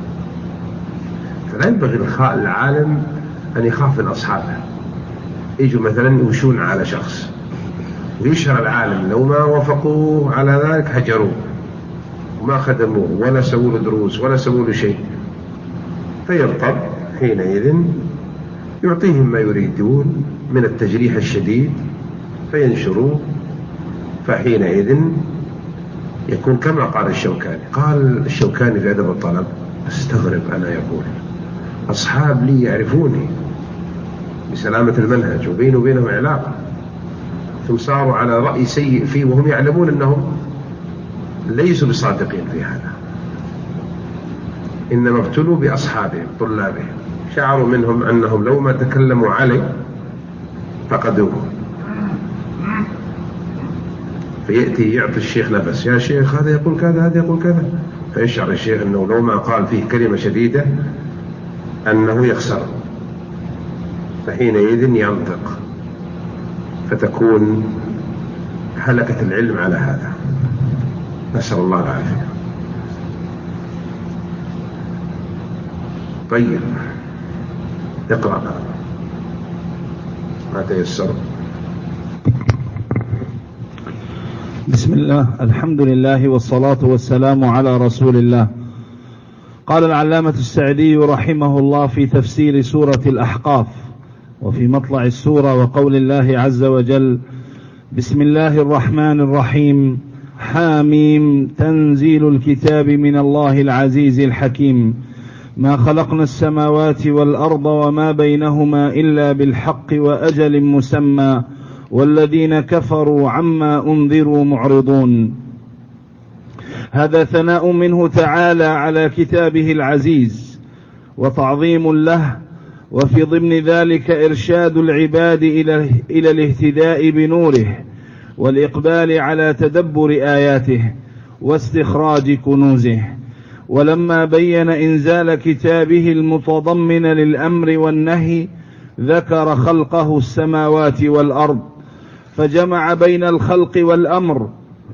فلا ينبغي العالم أن يخاف من أصحابه. يجوا مثلا يمشون على شخص ويشهر العالم لو ما وافقوه على ذلك هجروه وما خدموه ولا سووا له دروس ولا سووا له شيء، فيضطر حينئذ يعطيهم ما يريدون من التجريح الشديد فينشروه. فحينئذ يكون كما قال الشوكاني. قال الشوكاني في أدب الطلب: استغرب أنا يقول أصحاب لي يعرفوني بسلامة المنهج وبيني وبينهم علاقة، ثم صاروا على رأي سيء فيه وهم يعلمون أنهم ليسوا بصادقين في هذا، إنما ابتلوا بأصحابهم طلابهم، شعروا منهم أنهم لو ما تكلموا عليه فقدوه. فيأتي يعطي الشيخ نفس: يا شيخ هذا يقول كذا هذا يقول كذا، فيشعر الشيخ أنه لو ما قال فيه كلمة شديدة أنه يخسر، فحينئذ ينطق، فتكون هلكة العلم على هذا. نسأل الله العافية. طيب اقرأ ما تيسر. بسم الله، الحمد لله والصلاة والسلام على رسول الله. قال العلامة السعدي رحمه الله في تفسير سورة الأحقاف وفي مطلع السورة وقول الله عز وجل: بسم الله الرحمن الرحيم، حاميم، تنزيل الكتاب من الله العزيز الحكيم، ما خلقنا السماوات والأرض وما بينهما إلا بالحق وأجل مسمى، والذين كفروا عما أنذروا معرضون. هذا ثناء منه تعالى على كتابه العزيز وتعظيم له، وفي ضمن ذلك إرشاد العباد إلى الاهتداء بنوره والإقبال على تدبر آياته واستخراج كنوزه. ولما بين إنزال كتابه المتضمن للأمر والنهي ذكر خلقه السماوات والأرض، فجمع بين الخلق والأمر.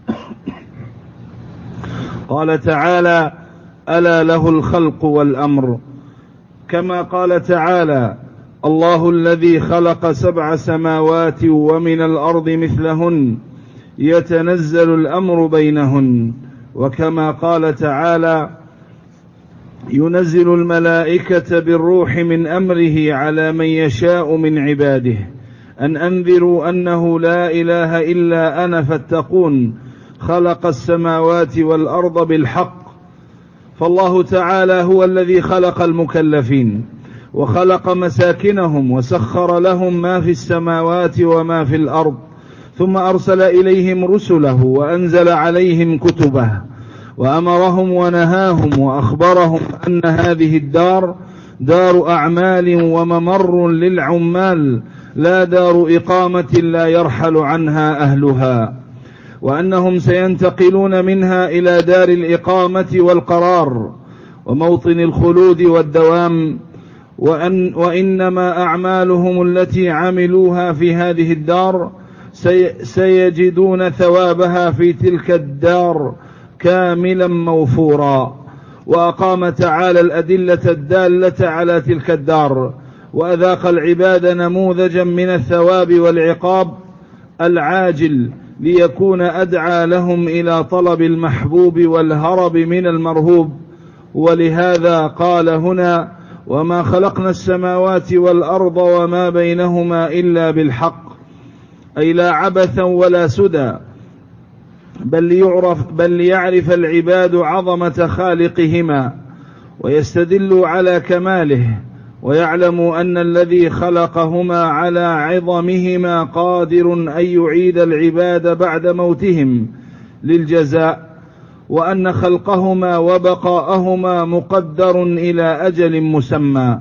قال تعالى: ألا له الخلق والأمر، كما قال تعالى: الله الذي خلق سبع سماوات ومن الأرض مثلهن يتنزل الأمر بينهن، وكما قال تعالى: ينزل الملائكة بالروح من أمره على من يشاء من عباده أن أنذروا أنه لا إله إلا أنا فاتقون، خلق السماوات والأرض بالحق. فالله تعالى هو الذي خلق المكلفين وخلق مساكنهم وسخر لهم ما في السماوات وما في الأرض، ثم أرسل إليهم رسله وأنزل عليهم كتبه وأمرهم ونهاهم وأخبرهم أن هذه الدار دار أعمال وممر للعمال لا دار إقامة لا يرحل عنها أهلها، وأنهم سينتقلون منها إلى دار الإقامة والقرار وموطن الخلود والدوام، وأن وإنما أعمالهم التي عملوها في هذه الدار سيجدون ثوابها في تلك الدار كاملا موفورا. وأقام تعالى الأدلة الدالة على تلك الدار، وأذاق العباد نموذجا من الثواب والعقاب العاجل ليكون أدعى لهم إلى طلب المحبوب والهرب من المرهوب. ولهذا قال هنا: وما خلقنا السماوات والأرض وما بينهما إلا بالحق، أي لا عبثا ولا سدى، بل ليعرف, بل ليعرف العباد عظمة خالقهما ويستدلوا على كماله، ويعلموا أن الذي خلقهما على عظمهما قادر أن يعيد العباد بعد موتهم للجزاء، وأن خلقهما وبقاءهما مقدر إلى أجل مسمى.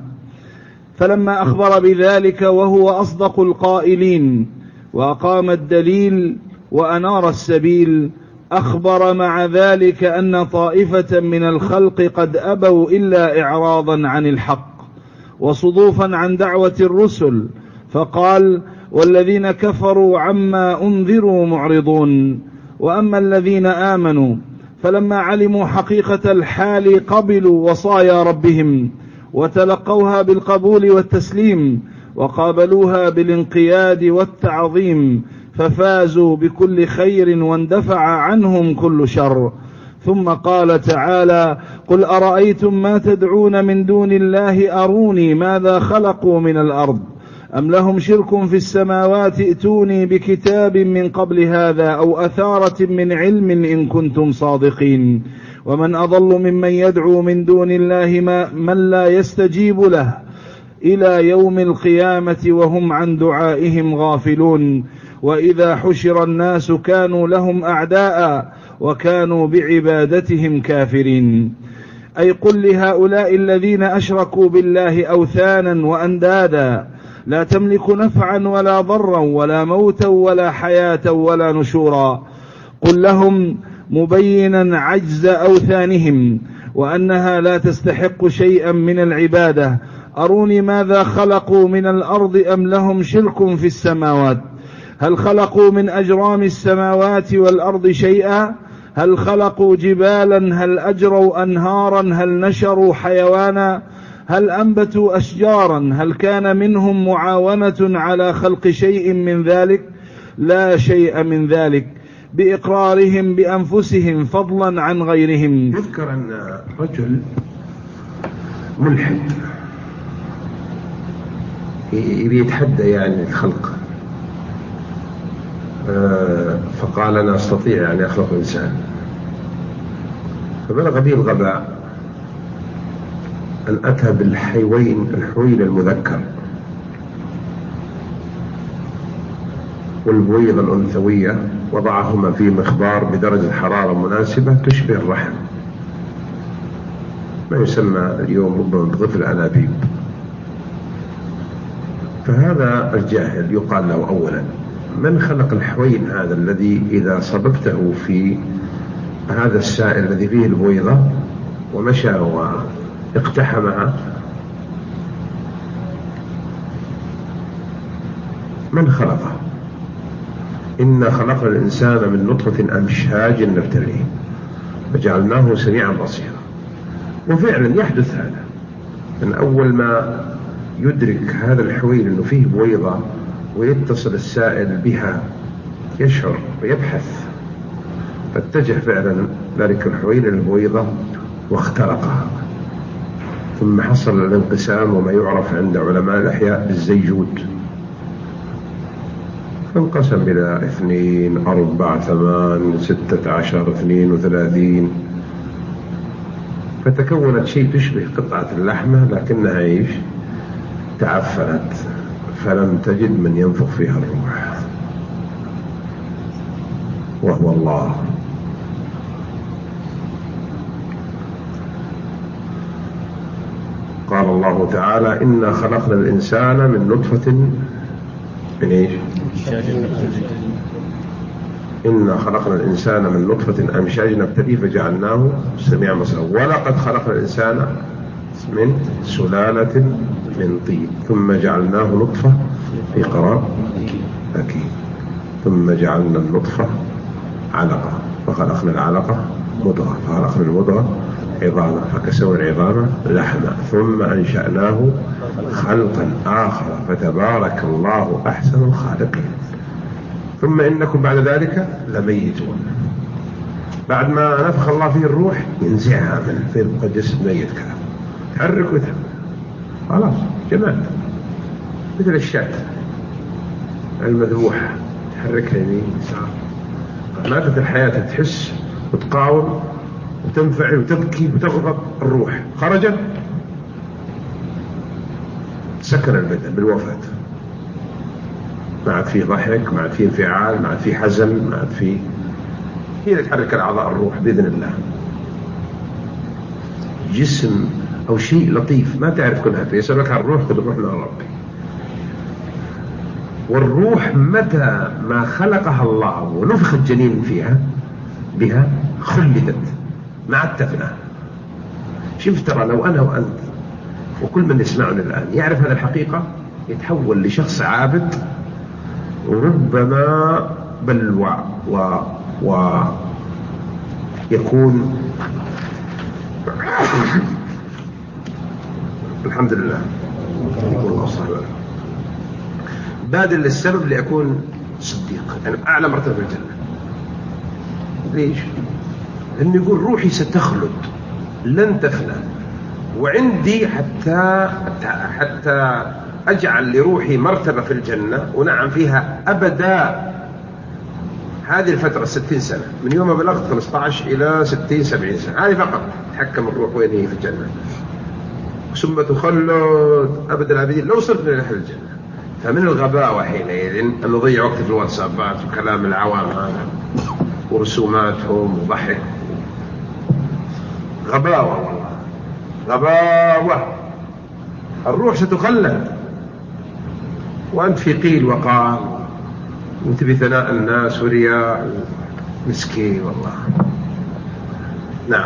فلما أخبر بذلك وهو أصدق القائلين وأقام الدليل وأنار السبيل، أخبر مع ذلك أن طائفة من الخلق قد أبوا إلا إعراضا عن الحق وصدوفا عن دعوة الرسل، فقال: والذين كفروا عما أنذروا معرضون. وأما الذين آمنوا فلما علموا حقيقة الحال قبلوا وصايا ربهم وتلقوها بالقبول والتسليم، وقابلوها بالانقياد والتعظيم، ففازوا بكل خير واندفع عنهم كل شر. ثم قال تعالى: قل أرأيتم ما تدعون من دون الله أروني ماذا خلقوا من الأرض أم لهم شرك في السماوات ائتوني بكتاب من قبل هذا أو أثارة من علم إن كنتم صادقين. ومن أضل ممن يدعو من دون الله ما من لا يستجيب له إلى يوم القيامة وهم عن دعائهم غافلون. وإذا حشر الناس كانوا لهم أعداء وكانوا بعبادتهم كافرين. أي قل لهؤلاء الذين أشركوا بالله أوثانا وأندادا لا تملك نفعا ولا ضرا ولا موتا ولا حياة ولا نشورا، قل لهم مبينا عجز أوثانهم وأنها لا تستحق شيئا من العبادة: أروني ماذا خلقوا من الأرض أم لهم شرك في السماوات؟ هل خلقوا من أجرام السماوات والأرض شيئا؟ هل خلقوا جبالا؟ هل أجروا أنهارا؟ هل نشروا حيوانا؟ هل أنبتوا أشجارا؟ هل كان منهم معاونة على خلق شيء من ذلك؟ لا شيء من ذلك، بإقرارهم بأنفسهم فضلا عن غيرهم. يذكر أن رجل ملحد يبي يتحدى يعني الخلق، فقال: أنا أستطيع أن أخلق إنسان. فبلغ به الغباء أن أتى بالحيوين الحويل المذكر والبويضة الأنثوية، وضعهما في مخبار بدرجة حرارة مناسبة تشبه الرحم، ما يسمى اليوم ربما بطفل الأنابيب. فهذا الجاهل يقال له: أولا، من خلق الحوين هذا الذي إذا صببته في هذا السائل الذي فيه البويضة ومشى واقتحمها، من خلقه؟ إنا خلقنا الإنسان من نطفة أمشاج نبتليه فجعلناه سميعا بصيرا. وفعلا يحدث هذا، من أول ما يدرك هذا الحويل أنه فيه بويضة ويتصل السائل بها يشعر ويبحث، فاتجه فعلا ذلك الحويل للبويضة واخترقها، ثم حصل الانقسام وما يعرف عند علماء الأحياء بالزيجود، فانقسم إلى اثنين أربعة ثمان ستة عشر اثنين وثلاثين، فتكونت شيء تشبه قطعة اللحمة لكنها ايش؟ تعفنت فلم تجد من ينفخ فيها الروح، وهو الله. قال الله تعالى: إنا خلقنا الإنسان من نطفة من إيش؟ إنا خلقنا الإنسان من نطفة أمشاج نبتليه فجعلناه سميعا بصيرا، ولقد خلقنا الإنسان من سلالة من طين ثم جعلناه نطفة في قرار مكين ثم جعلنا النطفة علقة فخلقنا العلقة مضغة فخلقنا المضغة عظاما فكسونا العظام لحما ثم أنشأناه خلقا آخر فتبارك الله أحسن الخالقين. ثم إنكم بعد ذلك لميتون. بعد ما نفخ الله فيه الروح ينزعها منه فيبقى جسد ميت كذا، تحرك وتحرك خلاص جماد، مثل الشاة المذبوحة تحركها يمين يسار. مادة الحياة تحس وتقاوم وتنفعل وتبكي وتغضب، الروح خرجت سكن البدن بالوفاة، ما عاد فيه ضحك، ما عاد فيه انفعال، ما عاد فيه حزن، ما عاد فيه. هي اللي تحرك الأعضاء الروح بإذن الله. جسم أو شيء لطيف ما تعرف كلها فيه، يسألك عن الروح قل الروح من ربي. والروح متى ما خلقها الله ونفخ الجنين فيها بها خلدت ما عاد تفنى. شوف ترى لو أنا وأنت وكل من يسمعنا الآن يعرف هذه الحقيقة يتحول لشخص عابد، وربما بل و, و... و... يكون الحمد لله الله صحيح بادل للسبب ليكون صديق، يعني أعلى مرتبة في الجنة. ليش؟ لأنه يقول روحي ستخلد لن تفنى، وعندي حتى حتى أجعل لروحي مرتبة في الجنة ونعم فيها أبدا. هذه الفترة ستين سنة من يوم ما بلغت خمسة عشر إلى ستين سبعين سنة، هذه فقط تحكم الروح وين هي في الجنة، ثم تخلد أبد الآبدين لو صرت من أهل الجنة. فمن الغباوة حينئذ أن نضيع وقت في الواتسابات وكلام العوام هذا ورسوماتهم وضحك. غباوة والله غباوة. الروح ستخلد وأنت في قيل وقال وأنت بثناء الناس ورياء مسكين والله. نعم.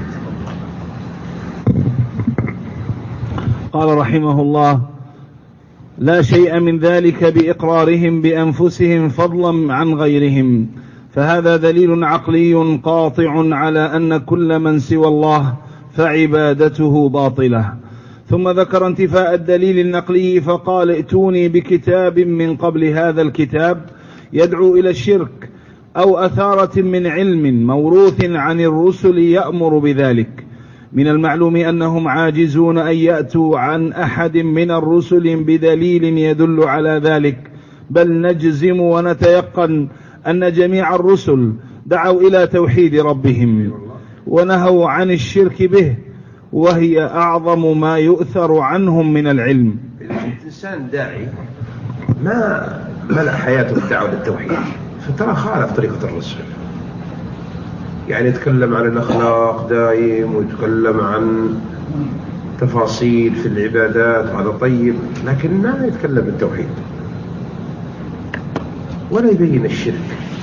قال رحمه الله: لا شيء من ذلك بإقرارهم بأنفسهم فضلا عن غيرهم، فهذا دليل عقلي قاطع على أن كل من سوى الله فعبادته باطلة. ثم ذكر انتفاء الدليل النقلي فقال: ائتوني بكتاب من قبل هذا الكتاب يدعو إلى الشرك أو أثارة من علم موروث عن الرسل يأمر بذلك. من المعلوم أنهم عاجزون أن يأتوا عن أحد من الرسل بدليل يدل على ذلك، بل نجزم ونتيقن أن جميع الرسل دعوا إلى توحيد ربهم ونهوا عن الشرك به، وهي أعظم ما يؤثر عنهم من العلم. الإنسان داعي ما ملأ حياته بالدعوة للتوحيد فترى خالف طريقة الرسل، يعني يتكلم عن الأخلاق دائم ويتكلم عن تفاصيل في العبادات وهذا طيب، لكن ما يتكلم بالتوحيد ولا يبين الشرك.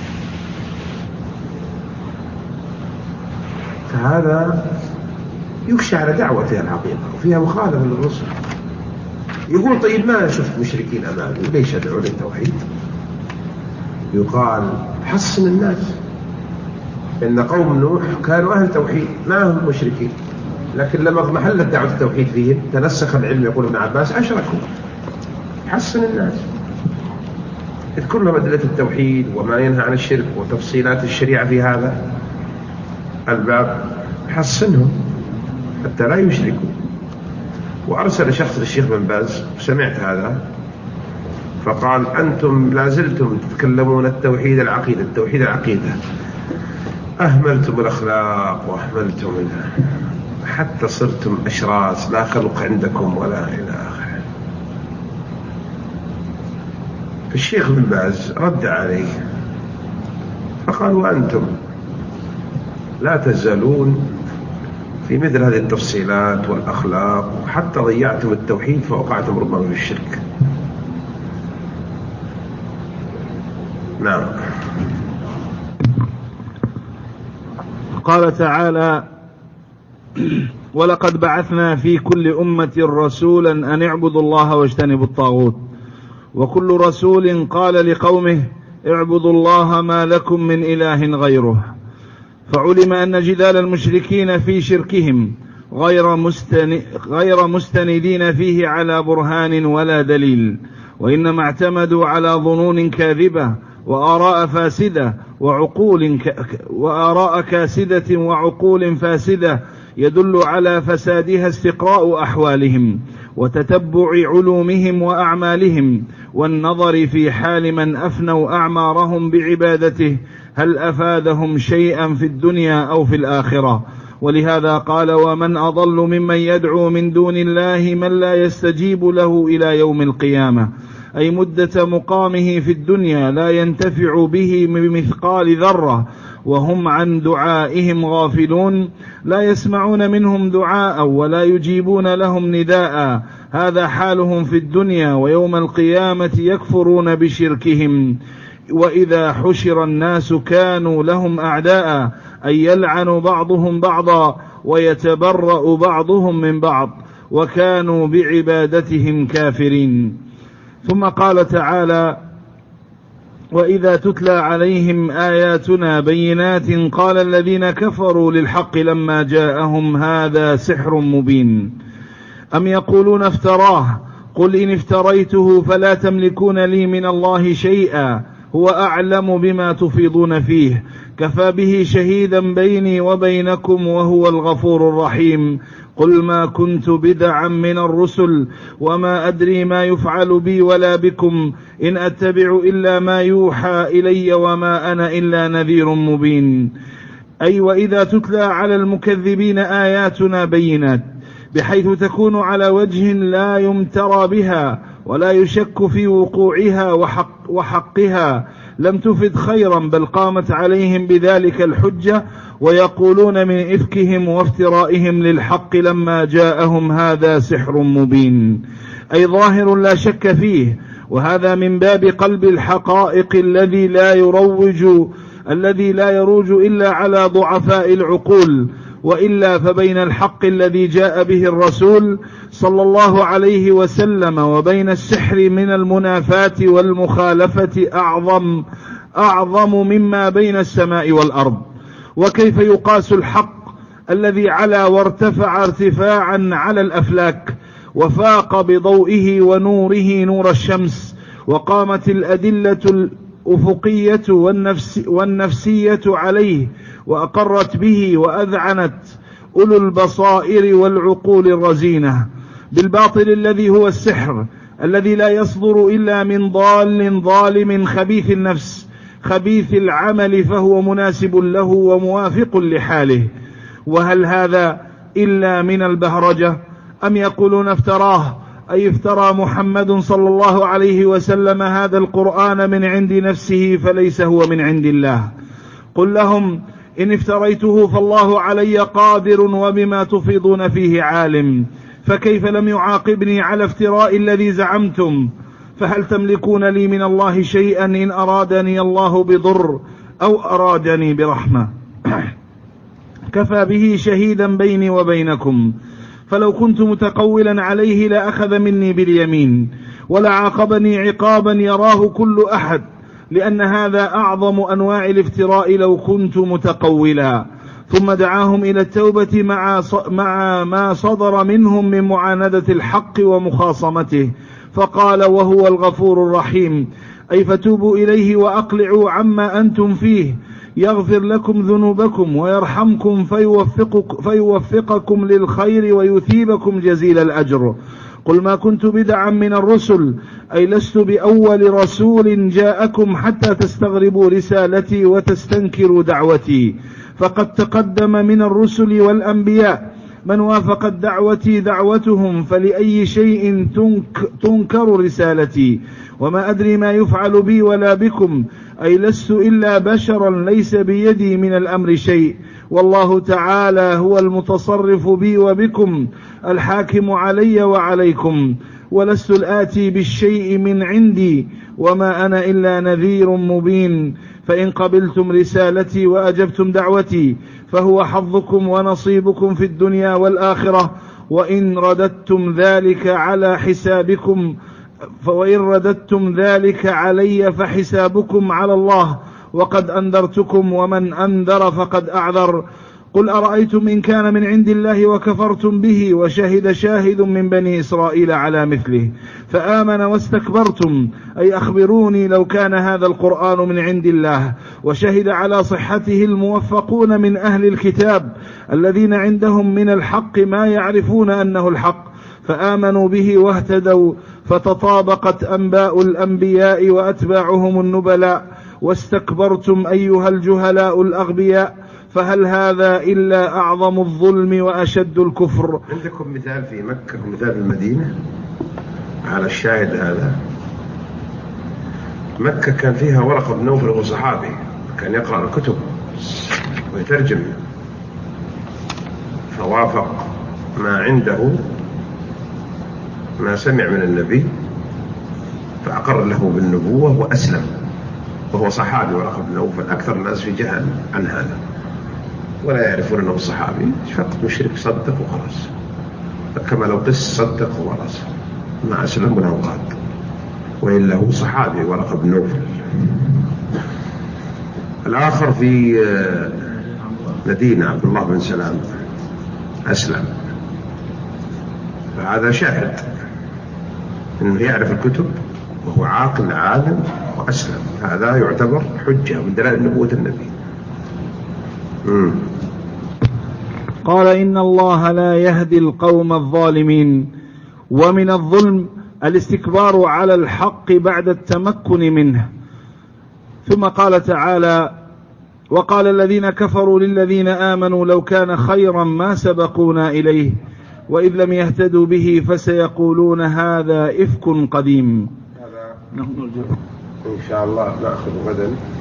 فهذا يخشى على دعوته الحقيقة وفيها مخالفة للرسل. يقول طيب ما شفت مشركين أمامي ليش أدعو للتوحيد؟ يقال حصن الناس، إن قوم نوح كانوا أهل توحيد ما هم مشركين، لكن لما محلت دعوة التوحيد فيهم تنسخ العلم. يقول ابن عباس أشركوا. حصن الناس، اذكر لهم أدلة التوحيد وما ينهى عن الشرك وتفصيلات الشريعة في هذا الباب، حصنهم حتى لا يشركوا. وأرسل شخص للشيخ بن باز وسمعت هذا فقال: أنتم لازلتم تتكلمون التوحيد العقيدة التوحيد العقيدة، أهملتم الأخلاق وأهملتم حتى صرتم أشراس لا خلق عندكم ولا إلى آخره. الشيخ بن باز رد عليه فقال: وأنتم لا تزالون في مثل هذه التفصيلات والأخلاق، حتى ضيعتم التوحيد فوقعتم ربما في الشرك. نعم. قال تعالى: ولقد بعثنا في كل أمة رسولا أن اعبدوا الله واجتنبوا الطاغوت، وكل رسول قال لقومه اعبدوا الله ما لكم من إله غيره. فعلم أن جدال المشركين في شركهم غير مستن... غير مستندين فيه على برهان ولا دليل، وإنما اعتمدوا على ظنون كاذبة وآراء فاسدة وعقول ك... وآراء كاسدة وعقول فاسدة يدل على فسادها استقراء أحوالهم وتتبع علومهم وأعمالهم والنظر في حال من أفنوا أعمارهم بعبادته هل أفادهم شيئا في الدنيا أو في الآخرة. ولهذا قال: ومن أضل ممن يدعو من دون الله من لا يستجيب له إلى يوم القيامة، أي مدة مقامه في الدنيا لا ينتفع به بمثقال ذرة، وهم عن دعائهم غافلون، لا يسمعون منهم دعاء ولا يجيبون لهم نداء. هذا حالهم في الدنيا، ويوم القيامة يكفرون بشركهم. وإذا حشر الناس كانوا لهم أعداء، أي يلعن بعضهم بعضا ويتبرأ بعضهم من بعض، وكانوا بعبادتهم كافرين. ثم قال تعالى: وإذا تتلى عليهم آياتنا بينات قال الذين كفروا للحق لما جاءهم هذا سحر مبين. أم يقولون افتراه، قل إن افتريته فلا تملكون لي من الله شيئا، هو أعلم بما تفيضون فيه، كفى به شهيدا بيني وبينكم وهو الغفور الرحيم. قل ما كنت بدعا من الرسل وما أدري ما يفعل بي ولا بكم، إن أتبع إلا ما يوحى إلي وما أنا إلا نذير مبين. أي وإذا تتلى على المكذبين آياتنا بينات، بحيث تكون على وجه لا يمترى بها ولا يشك في وقوعها وحق وحقها، لم تفد خيرا، بل قامت عليهم بذلك الحجة، ويقولون من إفكهم وافترائهم للحق لما جاءهم هذا سحر مبين، أي ظاهر لا شك فيه. وهذا من باب قلب الحقائق الذي لا يروج الذي لا يروج إلا على ضعفاء العقول، وإلا فبين الحق الذي جاء به الرسول صلى الله عليه وسلم وبين السحر من المنافاة والمخالفة أعظم أعظم مما بين السماء والأرض. وكيف يقاس الحق الذي علا وارتفع ارتفاعا على الأفلاك، وفاق بضوئه ونوره نور الشمس، وقامت الأدلة الأفقية والنفس والنفسية عليه، وأقرت به وأذعنت أولو البصائر والعقول الرزينة بالباطل الذي هو السحر، الذي لا يصدر إلا من ضال ظالم خبيث النفس خبيث العمل، فهو مناسب له وموافق لحاله. وهل هذا إلا من البهرجة؟ أم يقولون افتراه، أي افترى محمد صلى الله عليه وسلم هذا القرآن من عند نفسه فليس هو من عند الله. قل لهم إن افتريته فالله علي قادر وبما تفيضون فيه عالم، فكيف لم يعاقبني على افتراء الذي زعمتم؟ فهل تملكون لي من الله شيئا إن أرادني الله بضر أو أرادني برحمة؟ كفى به شهيدا بيني وبينكم، فلو كنت متقولا عليه لأخذ مني باليمين ولعاقبني عقابا يراه كل أحد، لأن هذا أعظم أنواع الافتراء لو كنت متقولا. ثم دعاهم إلى التوبة مع, مع ما صدر منهم من معاندة الحق ومخاصمته، فقال وهو الغفور الرحيم، أي فتوبوا إليه وأقلعوا عما أنتم فيه، يغفر لكم ذنوبكم ويرحمكم فيوفقك فيوفقكم للخير ويثيبكم جزيل الأجر. قل ما كنت بدعا من الرسل، أي لست بأول رسول جاءكم حتى تستغربوا رسالتي وتستنكروا دعوتي، فقد تقدم من الرسل والأنبياء من وافقت دعوتي دعوتهم فلأي شيء تنك تنكر رسالتي، وما أدري ما يفعل بي ولا بكم، أي لست إلا بشرا ليس بيدي من الأمر شيء، والله تعالى هو المتصرف بي وبكم الحاكم علي وعليكم، ولست الآتي بالشيء من عندي، وما أنا إلا نذير مبين. فإن قبلتم رسالتي وأجبتم دعوتي فهو حظكم ونصيبكم في الدنيا والآخرة، وإن رددتم ذلك على حسابكم وإن رددتم ذلك علي فحسابكم على الله، وقد أنذرتكم ومن أنذر فقد أعذر. قل أرأيتم إن كان من عند الله وكفرتم به وشهد شاهد من بني إسرائيل على مثله فآمن واستكبرتم، أي أخبروني لو كان هذا القرآن من عند الله وشهد على صحته الموفقون من أهل الكتاب الذين عندهم من الحق ما يعرفون أنه الحق فآمنوا به واهتدوا، فتطابقت أنباء الأنبياء وأتباعهم النبلاء، واستكبرتم أيها الجهلاء الأغبياء، فهل هذا إلا أعظم الظلم وأشد الكفر؟ عندكم مثال في مكة ومثال في المدينة على الشاهد هذا. مكة كان فيها ورقة بن نوفل وهو صحابي، كان يقرأ الكتب ويترجم، فوافق ما عنده ما سمع من النبي فأقر له بالنبوة وأسلم، وهو صحابي ورقة بن نوفل. أكثر الناس في جهل عن هذا ولا يعرفون أنه صحابي، فقط مشرك صدق وخلاص، كما لو قس صدق وخلاص ما أسلم ولا قاد، وإلا هو صحابي ورقة بن نوفل. الآخر في مدينة عبد الله بن سلام أسلم، فهذا شاهد أنه يعرف الكتب وهو عاقل عالم وأسلم، هذا يعتبر حجة من دلائل نبوة النبي. مم. قال إن الله لا يهدي القوم الظالمين. ومن الظلم الاستكبار على الحق بعد التمكن منه. ثم قال تعالى: وقال الذين كفروا للذين آمنوا لو كان خيرا ما سبقونا إليه وإذ لم يهتدوا به فسيقولون هذا إفك قديم. هذا إن شاء الله نأخذ غدا